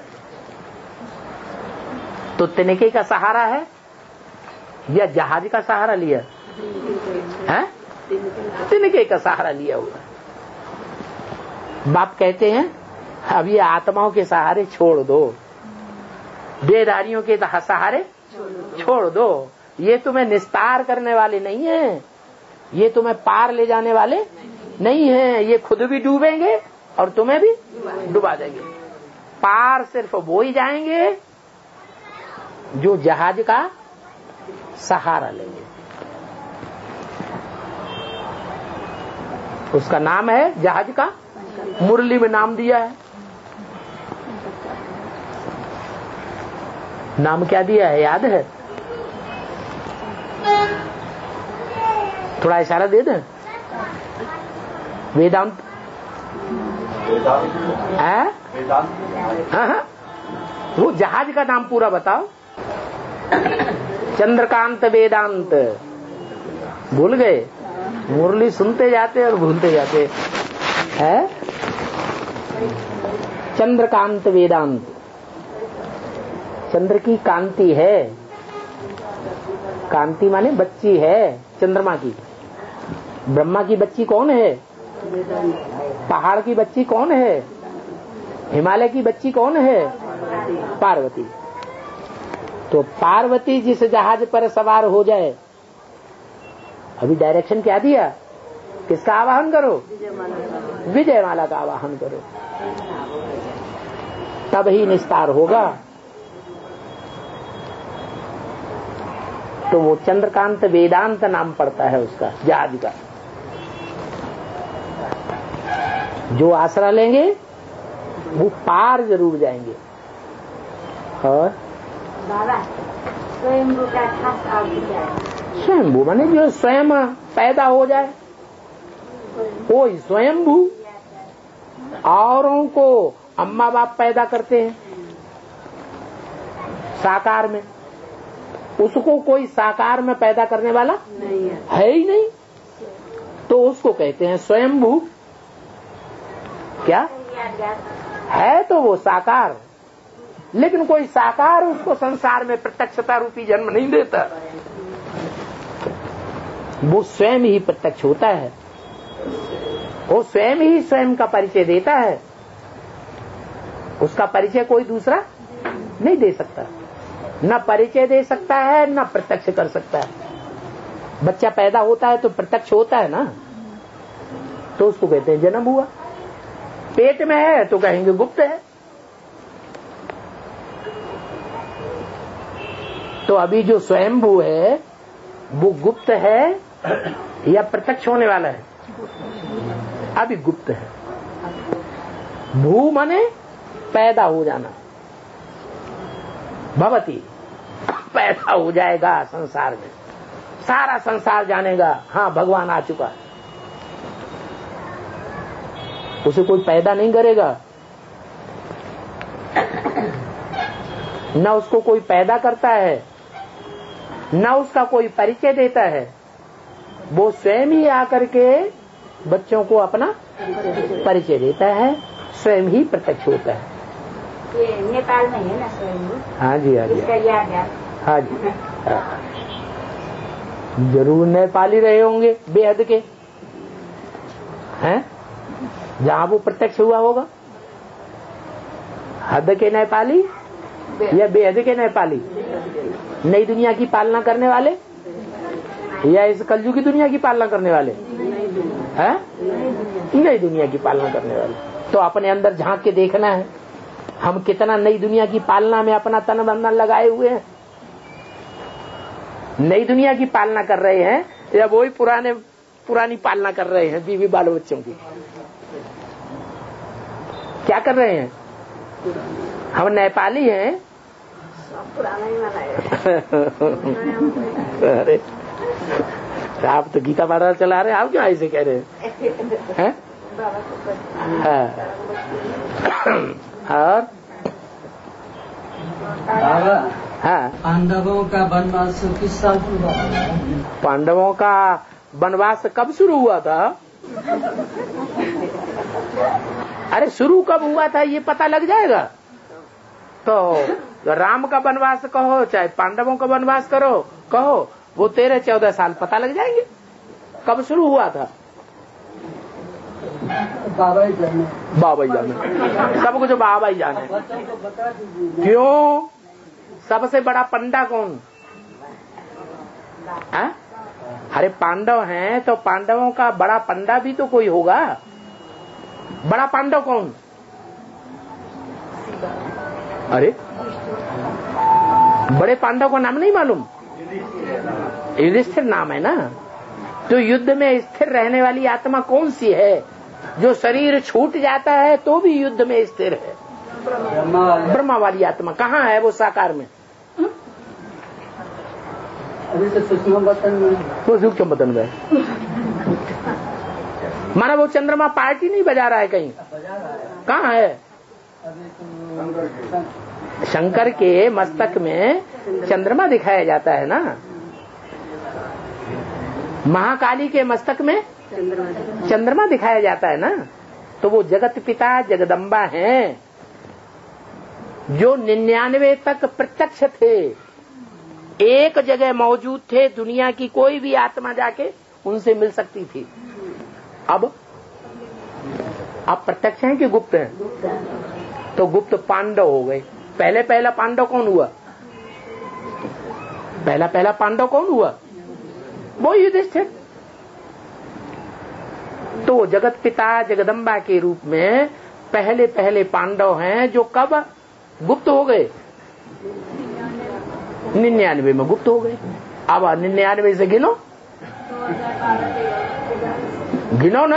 तो तिनके का सहारा है या जहाज का सहारा लिया है? तिनके का सहारा लिया हुआ है। बाप कहते हैं अब ये आत्माओं के सहारे छोड़ दो, देहधारियों के सहारे छोड़ दो। ये तुम्हें निस्तार करने वाले नहीं है, ये तुम्हें पार ले जाने वाले नहीं है। ये खुद भी डूबेंगे और तुम्हें भी डुबा देंगे। पार सिर्फ वो ही जाएंगे जो जहाज का सहारा लेंगे। उसका नाम है जहाज का, मुरली में नाम दिया है। नाम क्या दिया है याद है? थोड़ा इशारा दे दें। वेदांत। हाँ, वो जहाज का नाम पूरा बताओ। चंद्रकांत वेदांत। भूल गए? मुरली सुनते जाते और भूलते जाते हैं। चंद्रकांत वेदांत। चंद्र की कांति है, कांति माने बच्ची है चंद्रमा की। ब्रह्मा की बच्ची कौन है? पहाड़ की बच्ची कौन है? हिमालय की बच्ची कौन है? पार्वती। तो पार्वती जिस जहाज पर सवार हो जाए, अभी डायरेक्शन क्या दिया? किसका आवाहन करो? विजयमाला का आवाहन करो, तब ही निस्तार होगा। तो वो चंद्रकांत वेदांत नाम पड़ता है उसका, जहाज का। जो आसरा लेंगे वो पार जरूर जाएंगे। और स्वयंभू का खास अर्थ क्या है? स्वयंभू माने जो स्वयं पैदा हो जाए, कोई स्वयंभू। औरों को अम्मा बाप पैदा करते हैं साकार में, उसको कोई साकार में पैदा करने वाला नहीं है ही नहीं, तो उसको कहते हैं स्वयंभू। क्या है? तो वो साकार, लेकिन कोई साकार उसको संसार में प्रत्यक्षता रूपी जन्म नहीं देता। वो स्वयं ही प्रत्यक्ष होता है, वो स्वयं ही स्वयं का परिचय देता है। उसका परिचय कोई दूसरा नहीं दे सकता, न परिचय दे सकता है न प्रत्यक्ष कर सकता है। बच्चा पैदा होता है तो प्रत्यक्ष होता है ना, तो उसको कहते हैं जन्म हुआ। पेट में है तो कहेंगे गुप्त है। तो अभी जो स्वयंभू है वो गुप्त है या प्रत्यक्ष होने वाला है? अभी गुप्त है। भू माने पैदा हो जाना, भवती पैदा हो जाएगा संसार में, सारा संसार जानेगा हाँ भगवान आ चुका है। उसे कोई पैदा नहीं करेगा, न उसको कोई पैदा करता है, न उसका कोई परिचय देता है, वो स्वयं ही आकर के बच्चों को अपना परिचय देता है, स्वयं ही प्रत्यक्ष होता है। ये नेपाल में है ना स्वयं? हाँ जी, हाँ जी, इसका याद है? हाँ जी, जरूर नेपाली रहे होंगे बेहद के, हैं जहाँ वो प्रत्यक्ष हुआ होगा। हद के नेपाली या बेहद के नेपाली? नई दुनिया की पालना करने वाले या इस कलयुगी दुनिया की पालना करने वाले? हैं नई दुनिया की पालना करने वाले। तो अपने अंदर झांक के देखना है हम कितना नई दुनिया की पालना में अपना तन बंधन लगाए हुए हैं। नई दुनिया की पालना कर रहे हैं या वही पुरानी पालना कर रहे हैं बीवी बाल बच्चों की? क्या कर रहे हैं? हम नेपाली हैं। अरे आप तो गीता पारा चला रहे हैं, आप क्यों ऐसे कह रहे हैं? और हाँ, पांडवों का वनवास किस साल शुरू हुआ? पांडवों का वनवास कब शुरू हुआ था? अरे शुरू कब हुआ था ये पता लग जाएगा। तो राम का वनवास कहो चाहे पांडवों का वनवास कहो, वो 13-14 साल पता लग जाएंगे कब शुरू हुआ था। बाबा ही जाने, सब कुछ बाबा ही जाने। क्यों? सबसे बड़ा पंडा कौन? अरे पांडव हैं तो पांडवों का बड़ा पंडा भी तो कोई होगा। बड़ा पांडव कौन? अरे बड़े पांडव का नाम नहीं मालूम? युधिष्ठिर नाम है ना। तो युद्ध में स्थिर रहने वाली आत्मा कौन सी है जो शरीर छूट जाता है तो भी युद्ध में स्थिर है? ब्रह्मा वाली आत्मा। कहाँ है वो साकार में? अभी तो सूक्ष्म बतन में। वो सूक्ष्म बतन में माना वो चंद्रमा पार्टी नहीं बजा रहा है कहीं? कहाँ है? शंकर के मस्तक में चंद्रमा दिखाया जाता है ना। महाकाली के मस्तक में चंद्रमा दिखाया जाता है ना। तो वो जगत पिता जगदम्बा हैं जो 99 तक प्रत्यक्ष थे, एक जगह मौजूद थे। दुनिया की कोई भी आत्मा जाके उनसे मिल सकती थी। अब आप प्रत्यक्ष हैं कि गुप्त हैं? तो गुप्त पांडव हो गए। पहला पांडव कौन हुआ? पहला पांडव कौन हुआ? वो युधिष्ठिर। तो जगत पिता जगदम्बा के रूप में पहले पांडव हैं जो कब गुप्त हो गए? 99 में गुप्त हो गए। अब 99 से गिनो ना।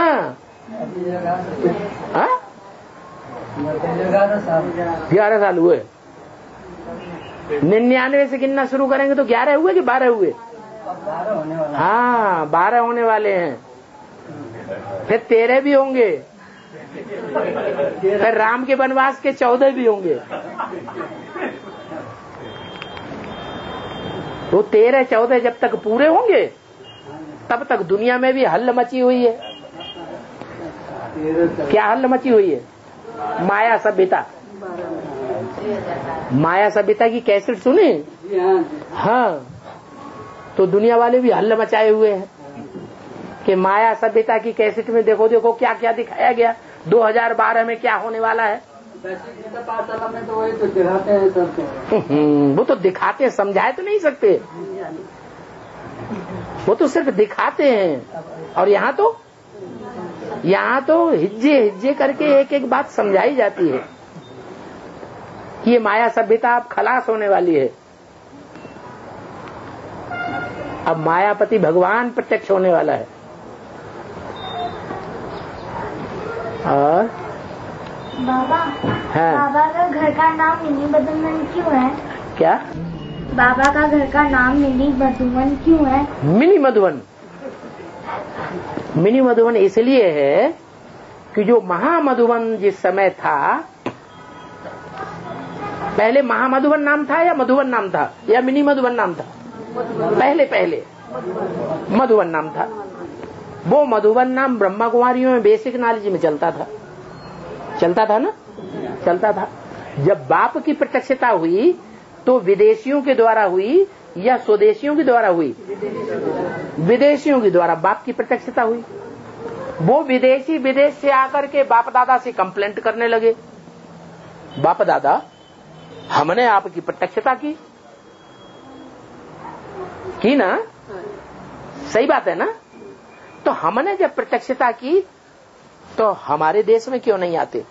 11 साल हुए। 99 से गिनना शुरू करेंगे तो 11 हुए कि 12 हुए? हाँ 12 होने वाले हैं। फिर 13 भी होंगे, फिर राम के वनवास के 14 भी होंगे। तो 13-14 जब तक पूरे होंगे तब तक दुनिया में भी हल्ला मची हुई है। क्या हल्ला मची हुई है? माया सभ्यता। माया सभ्यता की कैसेट सुने? हाँ। तो दुनिया वाले भी हल्ला मचाए हुए हैं कि माया सभ्यता की कैसेट में देखो क्या क्या दिखाया गया। 2012 में क्या होने वाला है। वो तो दिखाते हैं, समझाए तो नहीं सकते। वो तो सिर्फ दिखाते हैं। और यहाँ तो हिज्जे करके एक बात समझाई जाती है कि ये माया सभ्यता अब खलास होने वाली है। अब मायापति भगवान प्रत्यक्ष होने वाला है। और बाबा, हाँ। बाबा का घर का नाम मिनी मधुबन क्यों है? क्या? बाबा का घर का नाम मिनी मधुबन क्यों है? मिनी मधुबन, मिनी मधुबन इसलिए है कि जो महामधुबन जिस समय था, पहले महामधुबन नाम था या मधुबन नाम था या मिनी मधुबन नाम था? पहले मधुबन नाम था। वो मधुबन नाम ब्रह्मा कुमारियों में बेसिक नॉलेज में चलता था ना, चलता था। जब बाप की प्रत्यक्षता हुई तो विदेशियों के द्वारा हुई या स्वदेशियों के द्वारा हुई? विदेशियों के द्वारा बाप की प्रत्यक्षता हुई। वो विदेशी विदेश से आकर के बाप दादा से कंप्लेंट करने लगे, बाप दादा हमने आपकी प्रत्यक्षता की ना, सही बात है ना? तो हमने जब प्रत्यक्षता की तो हमारे देश में क्यों नहीं आते?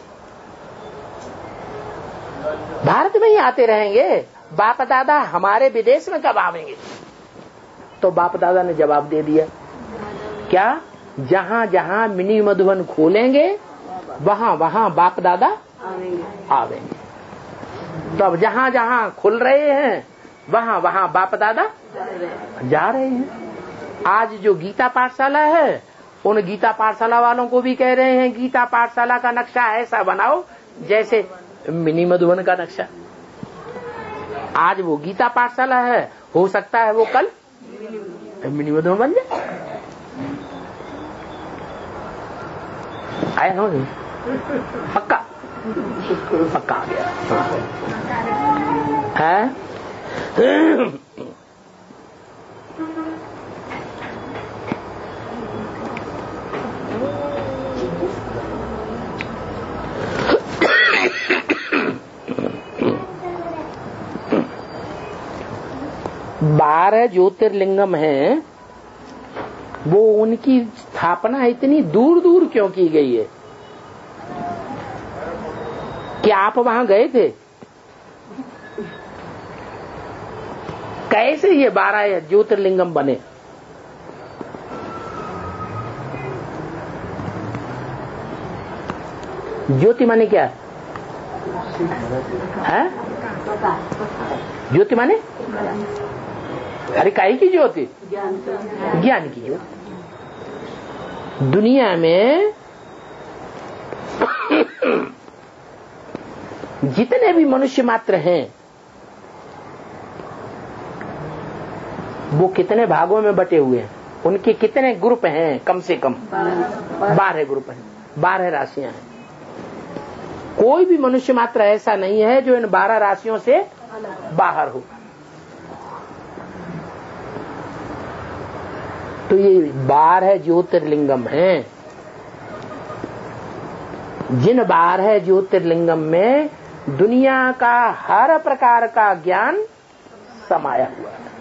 भारत में ही आते रहेंगे, बाप दादा हमारे विदेश में कब आवेंगे? तो बाप दादा ने जवाब दे दिया, क्या? जहां जहां मिनी मधुबन खोलेंगे वहां वहां बाप दादा आवेंगे। तो अब जहां जहां खुल रहे हैं वहां वहां बाप दादा जा रहे हैं। आज जो गीता पाठशाला है, उन गीता पाठशाला वालों को भी कह रहे हैं गीता पाठशाला का नक्शा ऐसा बनाओ जैसे मिनी मधुबन का नक्शा। आज वो गीता पाठशाला है, हो सकता है वो कल मिनी मधुबन बन जाए। आया समझ? पक्का आ गया है। बारह ज्योतिर्लिंगम है, वो उनकी स्थापना इतनी दूर दूर क्यों की गई है? क्या आप वहां गए थे? कैसे ये 12 ज्योतिर्लिंगम बने? ज्योति माने क्या है? ज्योति माने अरे काहे की ज्योति? ज्ञान की ज्योति। दुनिया में जितने भी मनुष्य मात्र हैं वो कितने भागों में बटे हुए हैं? उनके कितने ग्रुप हैं? कम से कम 12 ग्रुप हैं, 12 राशियां हैं। कोई भी मनुष्य मात्र ऐसा नहीं है जो इन 12 राशियों से बाहर हो। तो ये 12 ज्योतिर्लिंगम हैं। जिन 12 ज्योतिर्लिंगम में दुनिया का हर प्रकार का ज्ञान समाया हुआ है।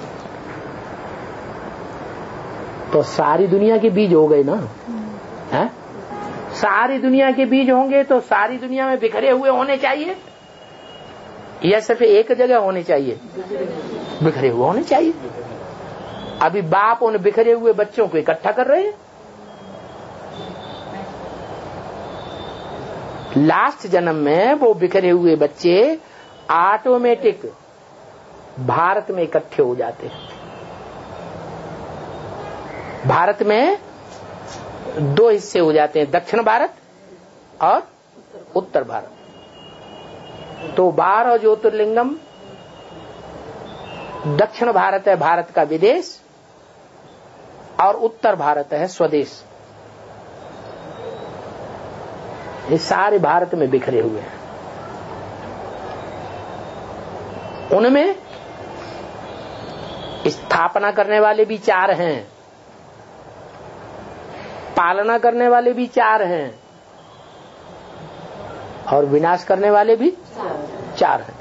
तो सारी दुनिया के बीज हो गए ना, है? सारी दुनिया के बीज होंगे तो सारी दुनिया में बिखरे हुए होने चाहिए या सिर्फ एक जगह होने चाहिए? बिखरे हुए होने चाहिए। अभी बाप उन बिखरे हुए बच्चों को इकट्ठा कर रहे हैं। लास्ट जन्म में वो बिखरे हुए बच्चे ऑटोमेटिक भारत में इकट्ठे हो जाते हैं। भारत में 2 हिस्से हो जाते हैं, दक्षिण भारत और उत्तर भारत। तो 12 ज्योतिर्लिंगम, दक्षिण भारत है भारत का विदेश और उत्तर भारत है स्वदेश। ये सारे भारत में बिखरे हुए हैं। उनमें स्थापना करने वाले भी 4 हैं, पालना करने वाले भी 4 हैं और विनाश करने वाले भी 4 हैं।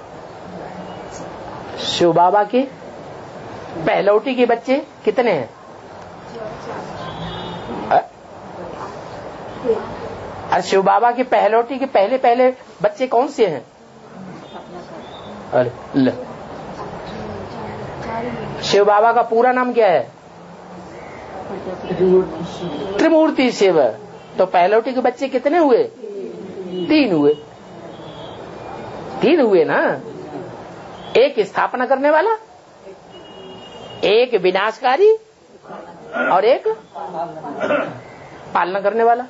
शिव बाबा के पहलौटी के बच्चे कितने हैं? अरे शिव बाबा के पहलौटी के पहले बच्चे कौन से हैं? अरे शिव बाबा का पूरा नाम क्या है? त्रिमूर्ति शिव। तो पहलौटी के बच्चे कितने हुए? तीन हुए ना, एक स्थापना करने वाला, एक विनाशकारी और एक पालना करने वाला।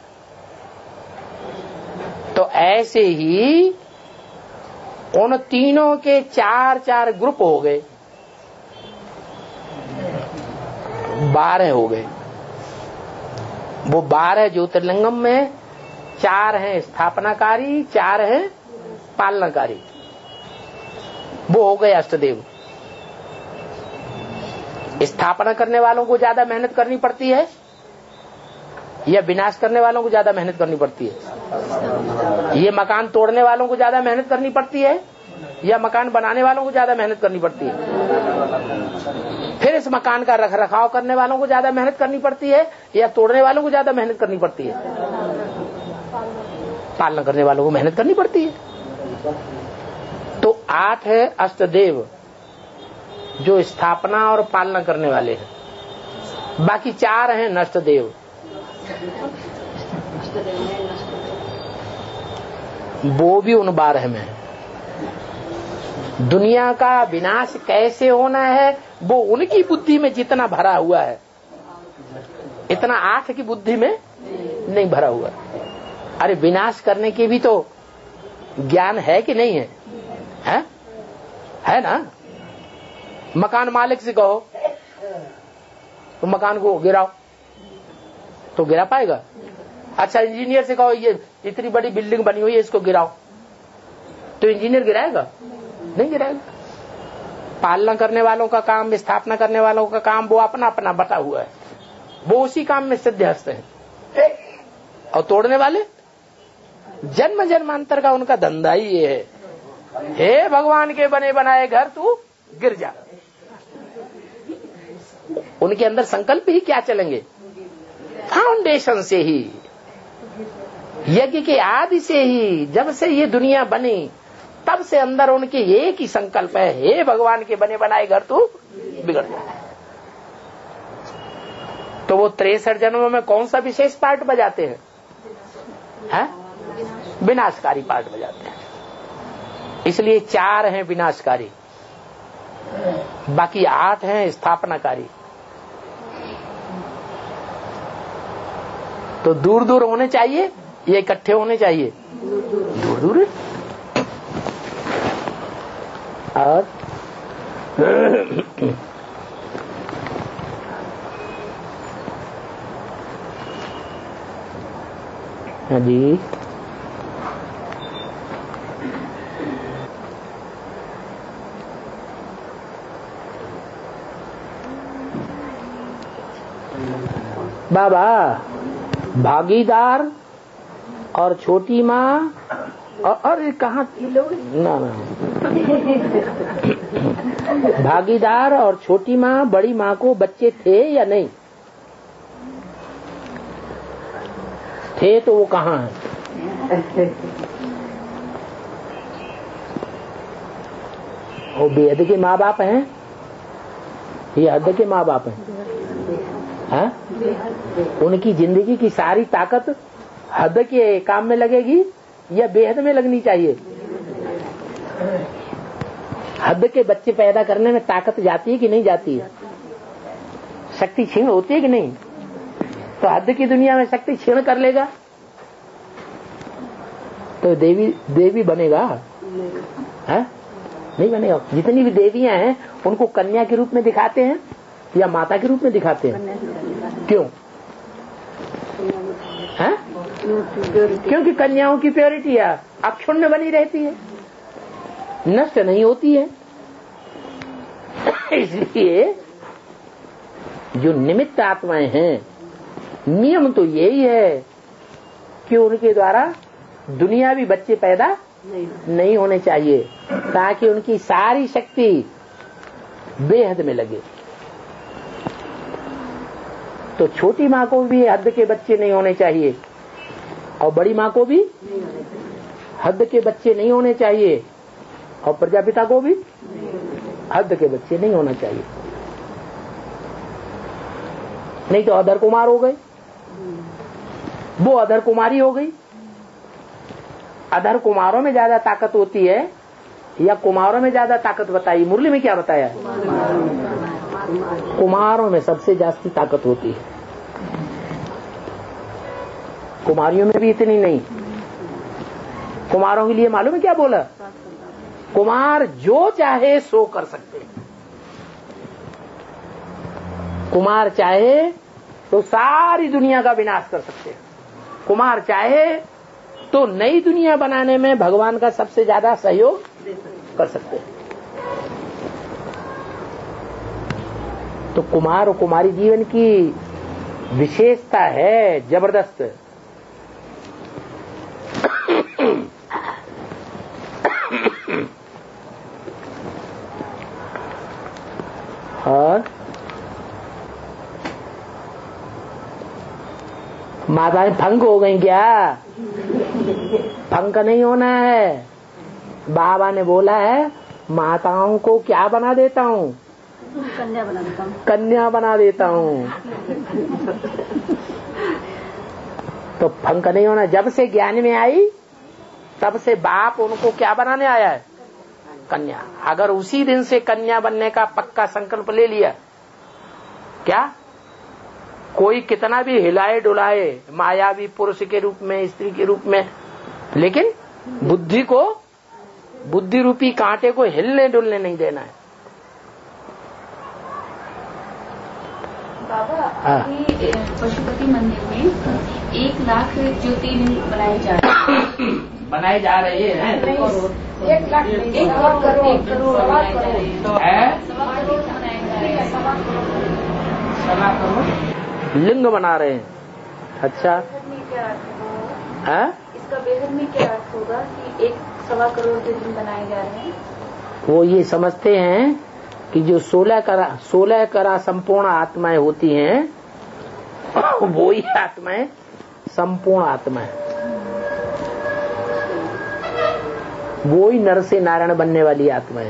तो ऐसे ही उन तीनों के चार चार ग्रुप हो गए, 12 हो गए। वो 12 ज्योतिर्लिंगम में 4 हैं स्थापनाकारी, 4 हैं पालनाकारी। वो हो गए अष्टदेव। स्थापना करने वालों को ज्यादा मेहनत करनी पड़ती है या विनाश करने वालों को ज्यादा मेहनत करनी पड़ती है? ये मकान तोड़ने वालों को ज्यादा मेहनत करनी पड़ती है या मकान बनाने वालों को ज्यादा मेहनत करनी पड़ती है? फिर इस मकान का रख रखाव करने वालों को ज्यादा मेहनत करनी पड़ती है या तोड़ने वालों को ज्यादा मेहनत करनी पड़ती है? पालना करने वालों को मेहनत करनी पड़ती है। तो 8 है अष्टदेव जो स्थापना और पालना करने वाले हैं, बाकी 4 हैं नष्टदेव। वो भी उन 12 में है। दुनिया का विनाश कैसे होना है वो उनकी बुद्धि में जितना भरा हुआ है, इतना 8 की बुद्धि में नहीं भरा हुआ। अरे विनाश करने की भी तो ज्ञान है कि नहीं है? है ना? मकान मालिक से कहो तो मकान को गिराओ तो गिरा पाएगा? अच्छा इंजीनियर से कहो ये इतनी बड़ी बिल्डिंग बनी हुई है इसको गिराओ, तो इंजीनियर गिराएगा? नहीं गिराएगा। पालना करने वालों का काम, स्थापना करने वालों का काम वो अपना अपना बटा हुआ है, वो उसी काम में सिद्धहस्त हैं। और तोड़ने वाले जन्म जन्मांतर का उनका धंधा ही ये है, हे भगवान के बने बनाए घर तू गिर जा। उनके अंदर संकल्प ही क्या चलेंगे? फाउंडेशन से ही, यज्ञ के आदि से ही, जब से ये दुनिया बनी तब से अंदर उनके एक ही संकल्प है, हे भगवान के बने बनाए घर तू बिगड़ जा। तो वो 63 जन्मों में कौन सा विशेष पार्ट बजाते हैं? विनाशकारी पार्ट बजाते हैं। इसलिए 4 हैं विनाशकारी, बाकी 8 हैं स्थापनाकारी। तो दूर दूर होने चाहिए, ये इकट्ठे होने चाहिए? दूर दूर। और हाँ जी, बाबा भागीदार और छोटी माँ और कहाँ ना भागीदार और छोटी माँ बड़ी माँ को बच्चे थे या नहीं थे? तो वो कहाँ है? वो बेहद के माँ बाप हैं, ये हद के माँ बाप हैं। उनकी जिंदगी की सारी ताकत हद के काम में लगेगी या बेहद में लगनी चाहिए? हद के बच्चे पैदा करने में ताकत जाती है कि नहीं जाती है? शक्ति क्षीण होती है कि नहीं? तो हद की दुनिया में शक्ति क्षीण कर लेगा तो देवी बनेगा? नहीं बनेगा। जितनी भी देवियां हैं उनको कन्या के रूप में दिखाते हैं या माता के रूप में दिखाते हैं? क्यों? क्योंकि कन्याओं की प्योरिटी है, अक्षुण्ण बनी रहती है, नष्ट नहीं होती है। इसलिए जो निमित्त आत्माएं हैं, नियम तो यही है कि उनके द्वारा दुनियावी बच्चे पैदा नहीं होने चाहिए, ताकि उनकी सारी शक्ति बेहद में लगे। तो छोटी माँ को भी हद के बच्चे नहीं होने चाहिए और बड़ी माँ को भी हद के बच्चे नहीं होने चाहिए और प्रजापिता को भी हद के बच्चे नहीं होना चाहिए, नहीं तो अधर कुमार हो गए, वो अधर कुमारी हो गई। अधर कुमारों में ज्यादा ताकत होती है या कुमारों में ज्यादा ताकत बताई? मुरली में क्या बताया? कुमारों में सबसे जास्ती ताकत होती है, कुमारियों में भी इतनी नहीं। कुमारों के लिए मालूम है क्या बोला? कुमार जो चाहे सो कर सकते हैं। कुमार चाहे तो सारी दुनिया का विनाश कर सकते हैं। कुमार चाहे तो नई दुनिया बनाने में भगवान का सबसे ज्यादा सहयोग कर सकते हैं। तो कुमार और कुमारी जीवन की विशेषता है जबरदस्त। और माताएं फंक हो गई क्या? फंक नहीं होना है। बाबा ने बोला है माताओं को क्या बना देता हूँ? कन्या बना देता हूँ। कन्या बना देता हूँ। तो फंक नहीं होना। जब से ज्ञान में आई तब से बाप उनको क्या बनाने आया है? कन्या। अगर उसी दिन से कन्या बनने का पक्का संकल्प ले लिया, क्या कोई कितना भी हिलाए डुलाए, मायावी पुरुष के रूप में, स्त्री के रूप में, लेकिन बुद्धि को, बुद्धि रूपी कांटे को हिलने डुलने नहीं देना है। बाबा, अभी पशुपति मंदिर में 1 लाख ज्योतिर्लिंग बनाए जा रहे हैं। बनाए जा रहे हैं। 1 लाख 1 करोड़ सवा करोड़ लिंग बना रहे हैं। अच्छा, इसका बेहद में क्या अर्थ होगा कि 1 करोड़ के लिंग बनाए जा रहे हैं? वो ये समझते हैं कि जो 16 करा संपूर्ण आत्माएं होती हैं वो ही आत्माएं संपूर्ण आत्माएं, वो ही नर से नारायण बनने वाली आत्माएं।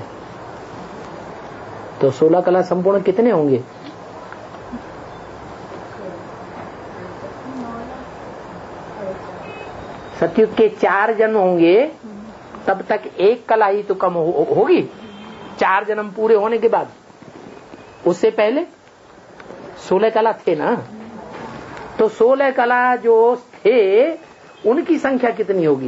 तो 16 कला संपूर्ण कितने होंगे? सतयुग के 4 जन्म होंगे, तब तक 1 कला ही तो कम होगी। 4 जन्म पूरे होने के बाद, उससे पहले 16 कला थे ना। तो 16 कला जो थे उनकी संख्या कितनी होगी?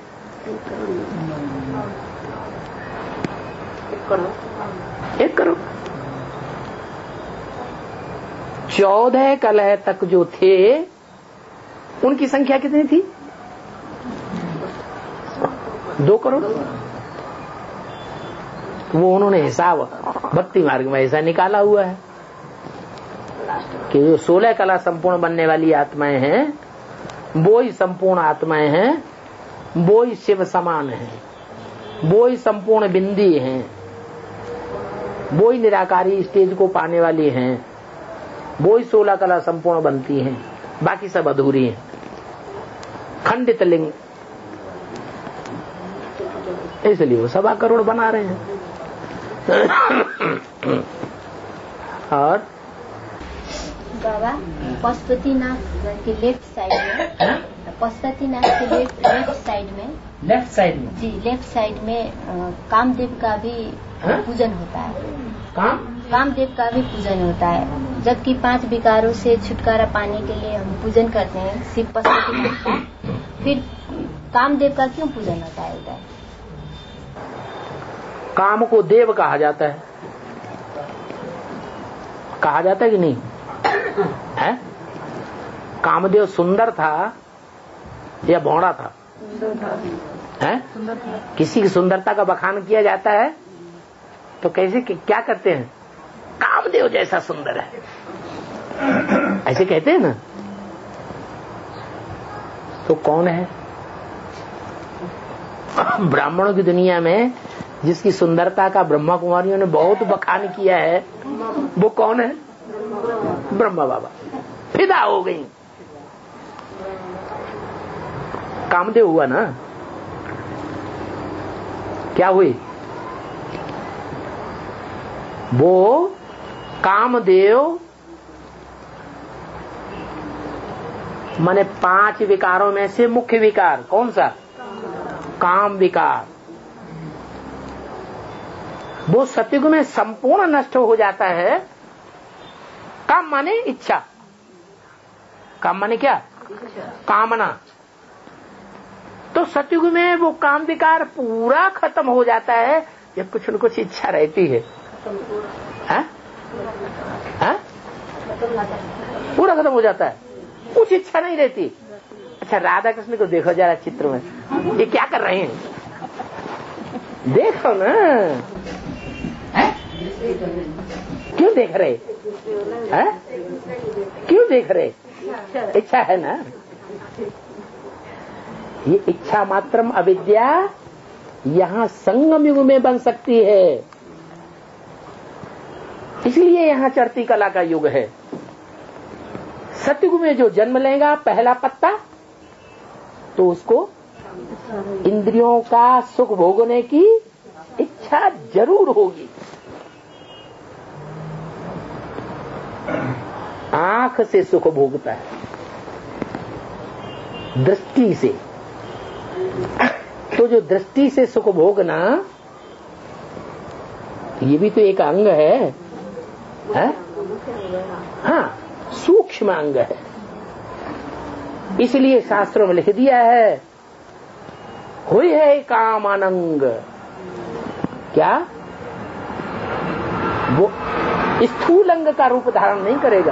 1 करोड़। 14 कलह तक जो थे उनकी संख्या कितनी थी? 2 करोड़। वो उन्होंने हिसाब भक्ति मार्ग में ऐसा निकाला हुआ है कि जो 16 कला संपूर्ण बनने वाली आत्माएं हैं वो ही संपूर्ण आत्माएं हैं, वो ही शिव समान हैं, वो ही संपूर्ण बिंदी हैं, वो ही निराकारी स्टेज को पाने वाली हैं, वो ही 16 कला संपूर्ण बनती हैं, बाकी सब अधूरी हैं। खंडित लिंग, इसलिए वो 1.25 करोड़ बना रहे हैं। और बाबा, पशुपतिनाथ के लेफ्ट साइड में, पशुपतिनाथ के लेफ्ट साइड में जी, लेफ्ट साइड में कामदेव का भी पूजन होता है। कामदेव का भी पूजन होता है, जबकि 5 विकारों से छुटकारा पाने के लिए हम पूजन करते हैं शिव पशुपतिनाथ का। फिर कामदेव का क्यों पूजन होता है उधर? काम को देव कहा जाता है, कहा जाता है कि नहीं है? कामदेव सुंदर था या भौड़ा था? है? किसी की सुंदरता का बखान किया जाता है तो कैसे क्या करते हैं? कामदेव जैसा सुंदर है, ऐसे कहते हैं ना। तो कौन है? ब्राह्मणों की दुनिया में जिसकी सुंदरता का ब्रह्मा कुमारियों ने बहुत बखान किया है, वो कौन है? ब्रह्मा बाबा। फिदा हो गई। कामदेव हुआ ना, क्या हुई? वो कामदेव माने 5 विकारों में से मुख्य विकार कौन सा? काम विकार, वो सतयुग में संपूर्ण नष्ट हो जाता है। काम माने इच्छा, काम माने क्या? कामना। तो सतयुग में वो काम विकार पूरा खत्म हो जाता है। या कुछ न कुछ इच्छा रहती है, पूरा खत्म हो जाता है, कुछ इच्छा नहीं रहती। अच्छा, राधा कृष्ण को देखो जरा चित्र में, ये क्या कर रहे हैं? देखो ना, क्यों देख रहे हैं? क्यों देख रहे? इच्छा है ना। ये इच्छा मात्रम अविद्या यहाँ संगम युग में बन सकती है। इसलिए यहाँ चढ़ती कला का युग है। सतयुग में जो जन्म लेगा पहला पत्ता, तो उसको इंद्रियों का सुख भोगने की इच्छा जरूर होगी। आंख से सुख भोगता है, दृष्टि से। तो जो दृष्टि से सुख भोगना, ये भी तो एक अंग है? हाँ, सूक्ष्म अंग है। इसलिए शास्त्रों में लिख दिया है, हुई है कामानंग। क्या? वो स्थूल अंग का रूप धारण नहीं करेगा,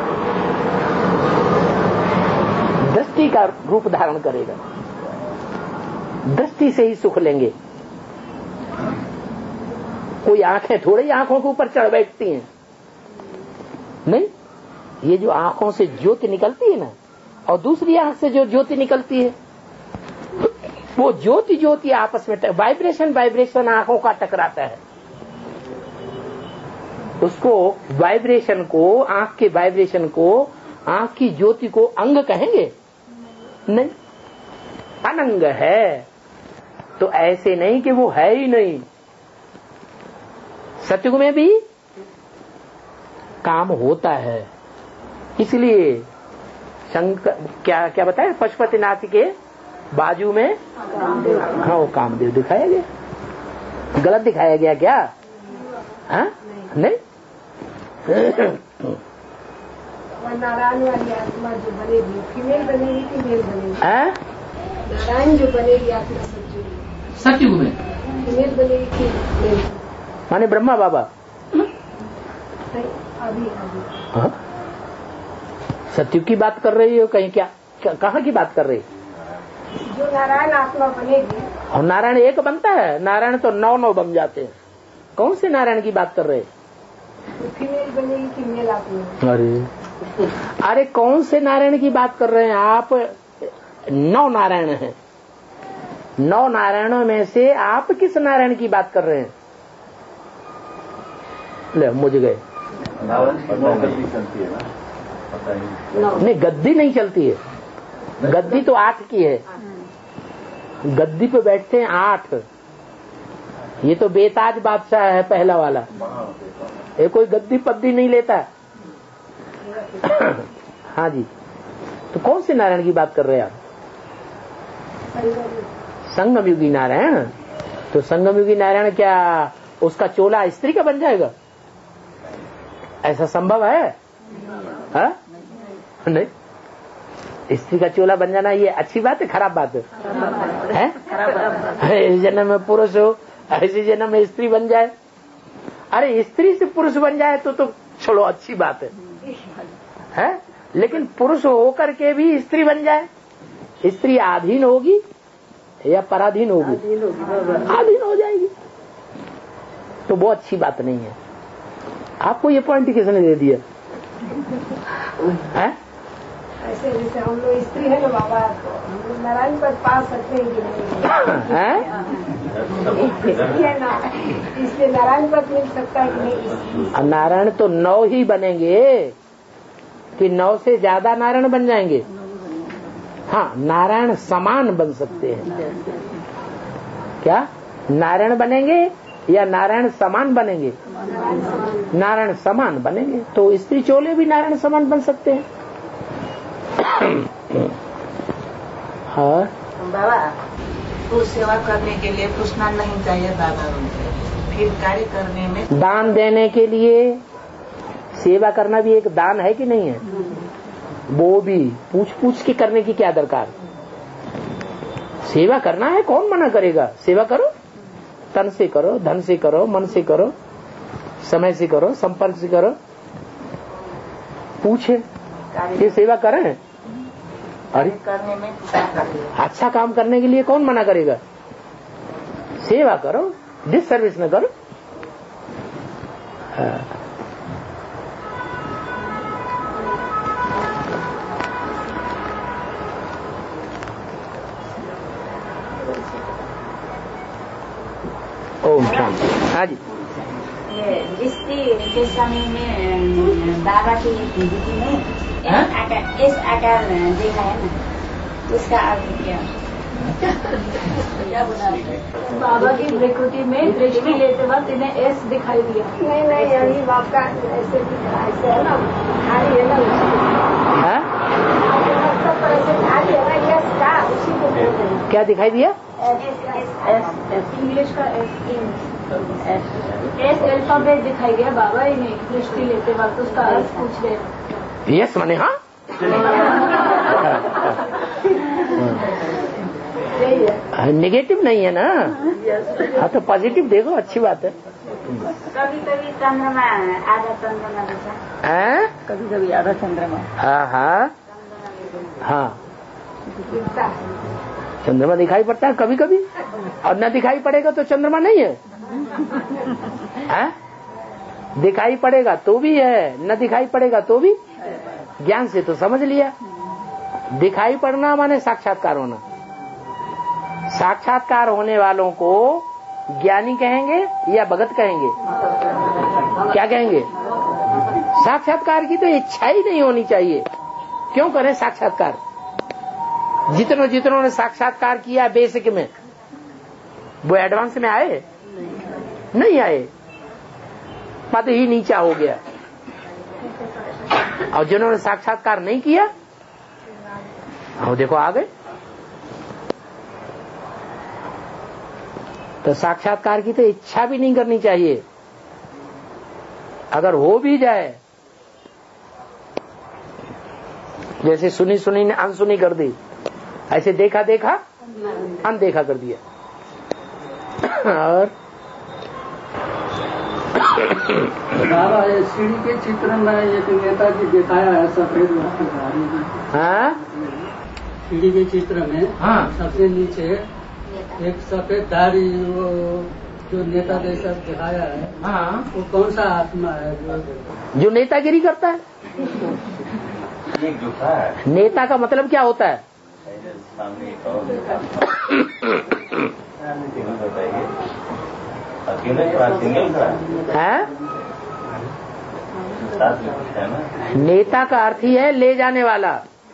दृष्टि का रूप धारण करेगा। दृष्टि से ही सुख लेंगे। कोई आंखें थोड़ी ही आंखों के ऊपर चढ़ बैठती हैं, नहीं। ये जो आंखों से ज्योति निकलती है ना, और दूसरी आंख से जो ज्योति निकलती है, वो ज्योति ज्योति आपस में वाइब्रेशन आंखों का टकराता है। उसको वाइब्रेशन को, आंख के वाइब्रेशन को, आंख की ज्योति को अंग कहेंगे? नहीं, अनंग है। तो ऐसे नहीं कि वो है ही नहीं। सतयुग में भी काम होता है। इसलिए शंकर क्या बताया, पशुपतिनाथ के बाजू में हाँ वो कामदेव दिखाया गया। गलत दिखाया गया क्या? हाँ नहीं। नारायण वाली आत्मा जो बनेगी, फीमेल बनेगी कि मेल बनेगी? नारायण जो बनेगी आत्मा सतयुग में, फीमेल बनेगी कि मेल? माने ब्रह्मा बाबा। अभी हाँ? सतयुग की बात कर रही हो कहीं? क्या कहाँ की बात कर रही? जो नारायण आत्मा बनेगी। और नारायण एक बनता है? नारायण तो 9 बन जाते हैं। कौन से नारायण की बात कर रहे? फीमेल बनेगी कि मेल आत्मा? अरे कौन से नारायण की बात कर रहे हैं आप? 9 नारायण हैं। 9 नारायणों में से आप किस नारायण की बात कर रहे हैं? ले मुझे गए। नहीं, गद्दी नहीं चलती है। गद्दी तो 8 की है। गद्दी पे बैठते हैं 8। ये तो बेताज बादशाह है पहला वाला। ये कोई गद्दी पद्दी नहीं लेता। हाँ जी। तो कौन से नारायण की बात कर रहे हैं आप? संगमयुगी नारायण। तो संगमयुगी नारायण क्या उसका चोला स्त्री का बन जाएगा? ऐसा संभव है? हाँ? नहीं। स्त्री का चोला बन जाना ये अच्छी बात है, खराब बात है? इस जन्म में पुरुष हो, ऐसे जन्म में स्त्री बन जाए। अरे स्त्री से पुरुष बन जाए तो चलो अच्छी बात है? लेकिन पुरुष होकर के भी स्त्री बन जाए, स्त्री आधीन होगी या पराधीन होगी? आधीन हो जाएगी। तो वो अच्छी बात नहीं है। आपको ये पॉइंट किसने दे दिया? है? ऐसे जैसे हम लोग स्त्री है ना बाबा, तो नारायण पद पा सकते हैं कि नहीं? इसलिए नारायण पद मिल सकता है कि नहीं? नारायण तो 9 ही बनेंगे कि 9 से ज्यादा नारायण बन जाएंगे? हाँ, नारायण समान बन सकते हैं। क्या नारायण बनेंगे या नारायण समान बनेंगे? नारायण समान बनेंगे। तो स्त्री चोले भी नारायण समान बन सकते हैं। हाँ बाबा, तो सेवा करने के लिए पुष्णान नहीं चाहिए, दाना चाहिए। फिर कार्य करने में दान देने के लिए सेवा करना भी एक दान है कि नहीं है? वो भी पूछ पूछ के करने की क्या दरकार? सेवा करना है, कौन मना करेगा? सेवा करो, तन से करो, धन से करो, मन से करो, समय से करो, संपर्क से करो। पूछे ये सेवा करें? अरे करने में अच्छा काम करने के लिए कौन मना करेगा? सेवा करो, डिस सर्विस न करो। ओम शांति। हाँ जी। दृष्टि के समय में बाबा की विधि में इस आकार देखा है ना, उसका अर्थ क्या? बाबा की प्रकृति में दृष्टि लेते वक्त इन्हें एस दिखाई दिया। नहीं यही आपका ऐसे ऐसे है ना, भारी है ना, भारी है ना, यस का उसी को बोलते हैं। क्या दिखाई दिया? इंग्लिश का एस अल्फाबेट दिखाई दिया बाबा इन्हें दृष्टि लेते वक्त, उसका अर्थ पूछ रहे। यस माने हाँ। नेगेटिव नहीं है ना, हाँ तो पॉजिटिव देखो, अच्छी बात है। कभी कभी चंद्रमा आधा चंद्रमा जैसा, कभी कभी आधा चंद्रमा। हाँ हाँ हाँ, चंद्रमा दिखाई पड़ता है कभी कभी, और न दिखाई पड़ेगा तो चंद्रमा नहीं है। दिखाई पड़ेगा तो भी है, न दिखाई पड़ेगा तो भी। ज्ञान से तो समझ लिया। दिखाई पड़ना माने साक्षात्कार होना। साक्षात्कार होने वालों को ज्ञानी कहेंगे या भगत कहेंगे? क्या कहेंगे? साक्षात्कार की तो इच्छा ही नहीं होनी चाहिए। क्यों करें साक्षात्कार? जितनों ने साक्षात्कार किया बेसिक में, वो एडवांस में आए नहीं आए, पद ही नीचा हो गया। और जिन्होंने साक्षात्कार नहीं किया, वो देखो आ गए। तो साक्षात्कार की तो इच्छा भी नहीं करनी चाहिए। अगर हो भी जाए, जैसे सुनी ने अनसुनी कर दी, ऐसे देखा अनदेखा कर दिया। और बाबा सीढ़ी के चित्र में एक नेताजी दिखाया है, सफेद हाँ, सीढ़ी के चित्र में हाँ, सबसे नीचे एक सफेद दाढ़ी जो नेता जैसा दिखाया है, हाँ, वो कौन सा आत्मा है जो नेतागिरी करता है? नेता का मतलब क्या होता है? नेता का अर्थ ही है ले जाने वाला,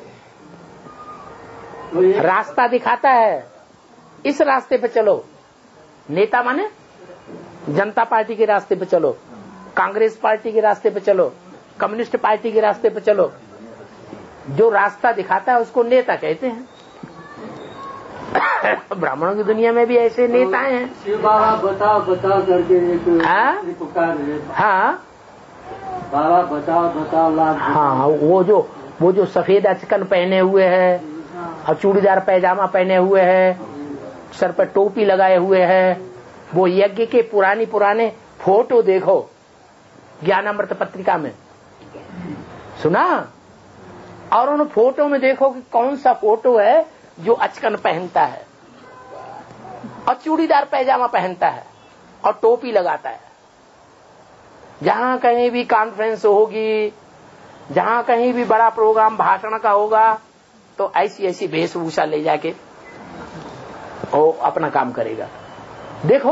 रास्ता दिखाता है, इस रास्ते पे चलो। नेता माने जनता पार्टी के रास्ते पे चलो, कांग्रेस पार्टी के रास्ते पे चलो, कम्युनिस्ट पार्टी के रास्ते पे चलो। जो रास्ता दिखाता है उसको नेता कहते हैं। ब्राह्मणों की दुनिया में भी ऐसे नेता हैं। शिव बाबा बताओ करके एक पुकार है। हाँ, बाबा बताओ लाभ। हाँ, वो जो सफेद अचकन पहने हुए है और चूड़ीदार पैजामा पहने हुए है, सर पर टोपी लगाए हुए है, वो यज्ञ के पुराने फोटो देखो ज्ञानामृत पत्रिका में, सुना? और उन फोटो में देखो कि कौन सा फोटो है जो अचकन पहनता है और चूड़ीदार पैजामा पहनता है और टोपी लगाता है। जहां कहीं भी कॉन्फ्रेंस होगी, जहां कहीं भी बड़ा प्रोग्राम भाषण का होगा, तो ऐसी वेशभूषा ले जाके वो अपना काम करेगा। देखो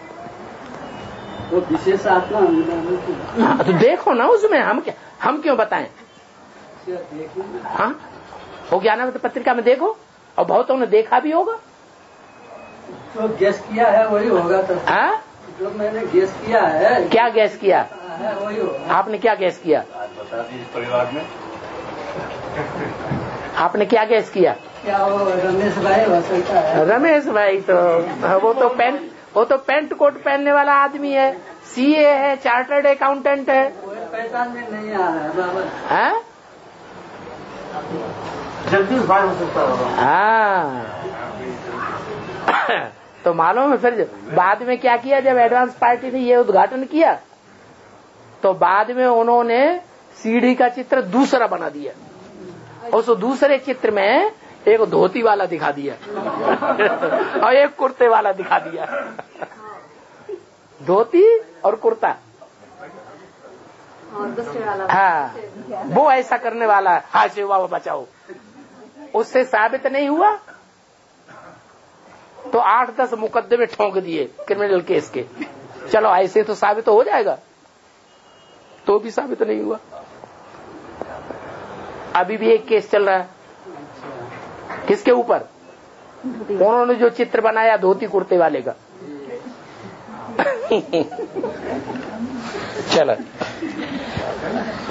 वो विशेष आत्मा। तो देखो ना उसमें, हम क्यों बताएं? हाँ, वो ज्ञानामृत पत्रिका में देखो, और बहुतों ने देखा भी होगा। तो गैस किया है वही होगा। तो जो मैंने गैस किया है। क्या गैस किया? वही होगा। आपने क्या गैस किया? परिवार में आपने क्या गैस किया? क्या वो रमेश भाई हो सकता है? रमेश भाई तो वो तो पेंट कोट पहनने वाला आदमी है, सीए है, चार्टर्ड अकाउंटेंट है। पहचान में नहीं आ रहा है बाबा। हैं? जगदीश भाई हो सकता है। हाँ तो मालूम है फिर बाद में क्या किया, जब एडवांस पार्टी ने ये उद्घाटन किया तो बाद में उन्होंने सीढ़ी का चित्र दूसरा बना दिया। उस दूसरे चित्र में एक धोती वाला दिखा दिया और एक कुर्ते वाला दिखा दिया। धोती और कुर्ता। और दूसरे वाला हाँ, वो ऐसा करने वाला है। हाँ शिव बाबा बचाओ। उससे साबित नहीं हुआ तो 8-10 मुकदमे ठोंक दिए क्रिमिनल केस के। चलो ऐसे तो साबित हो जाएगा, तो भी साबित नहीं हुआ। अभी भी एक केस चल रहा है। किसके ऊपर? उन्होंने जो चित्र बनाया धोती कुर्ते वाले का। चलो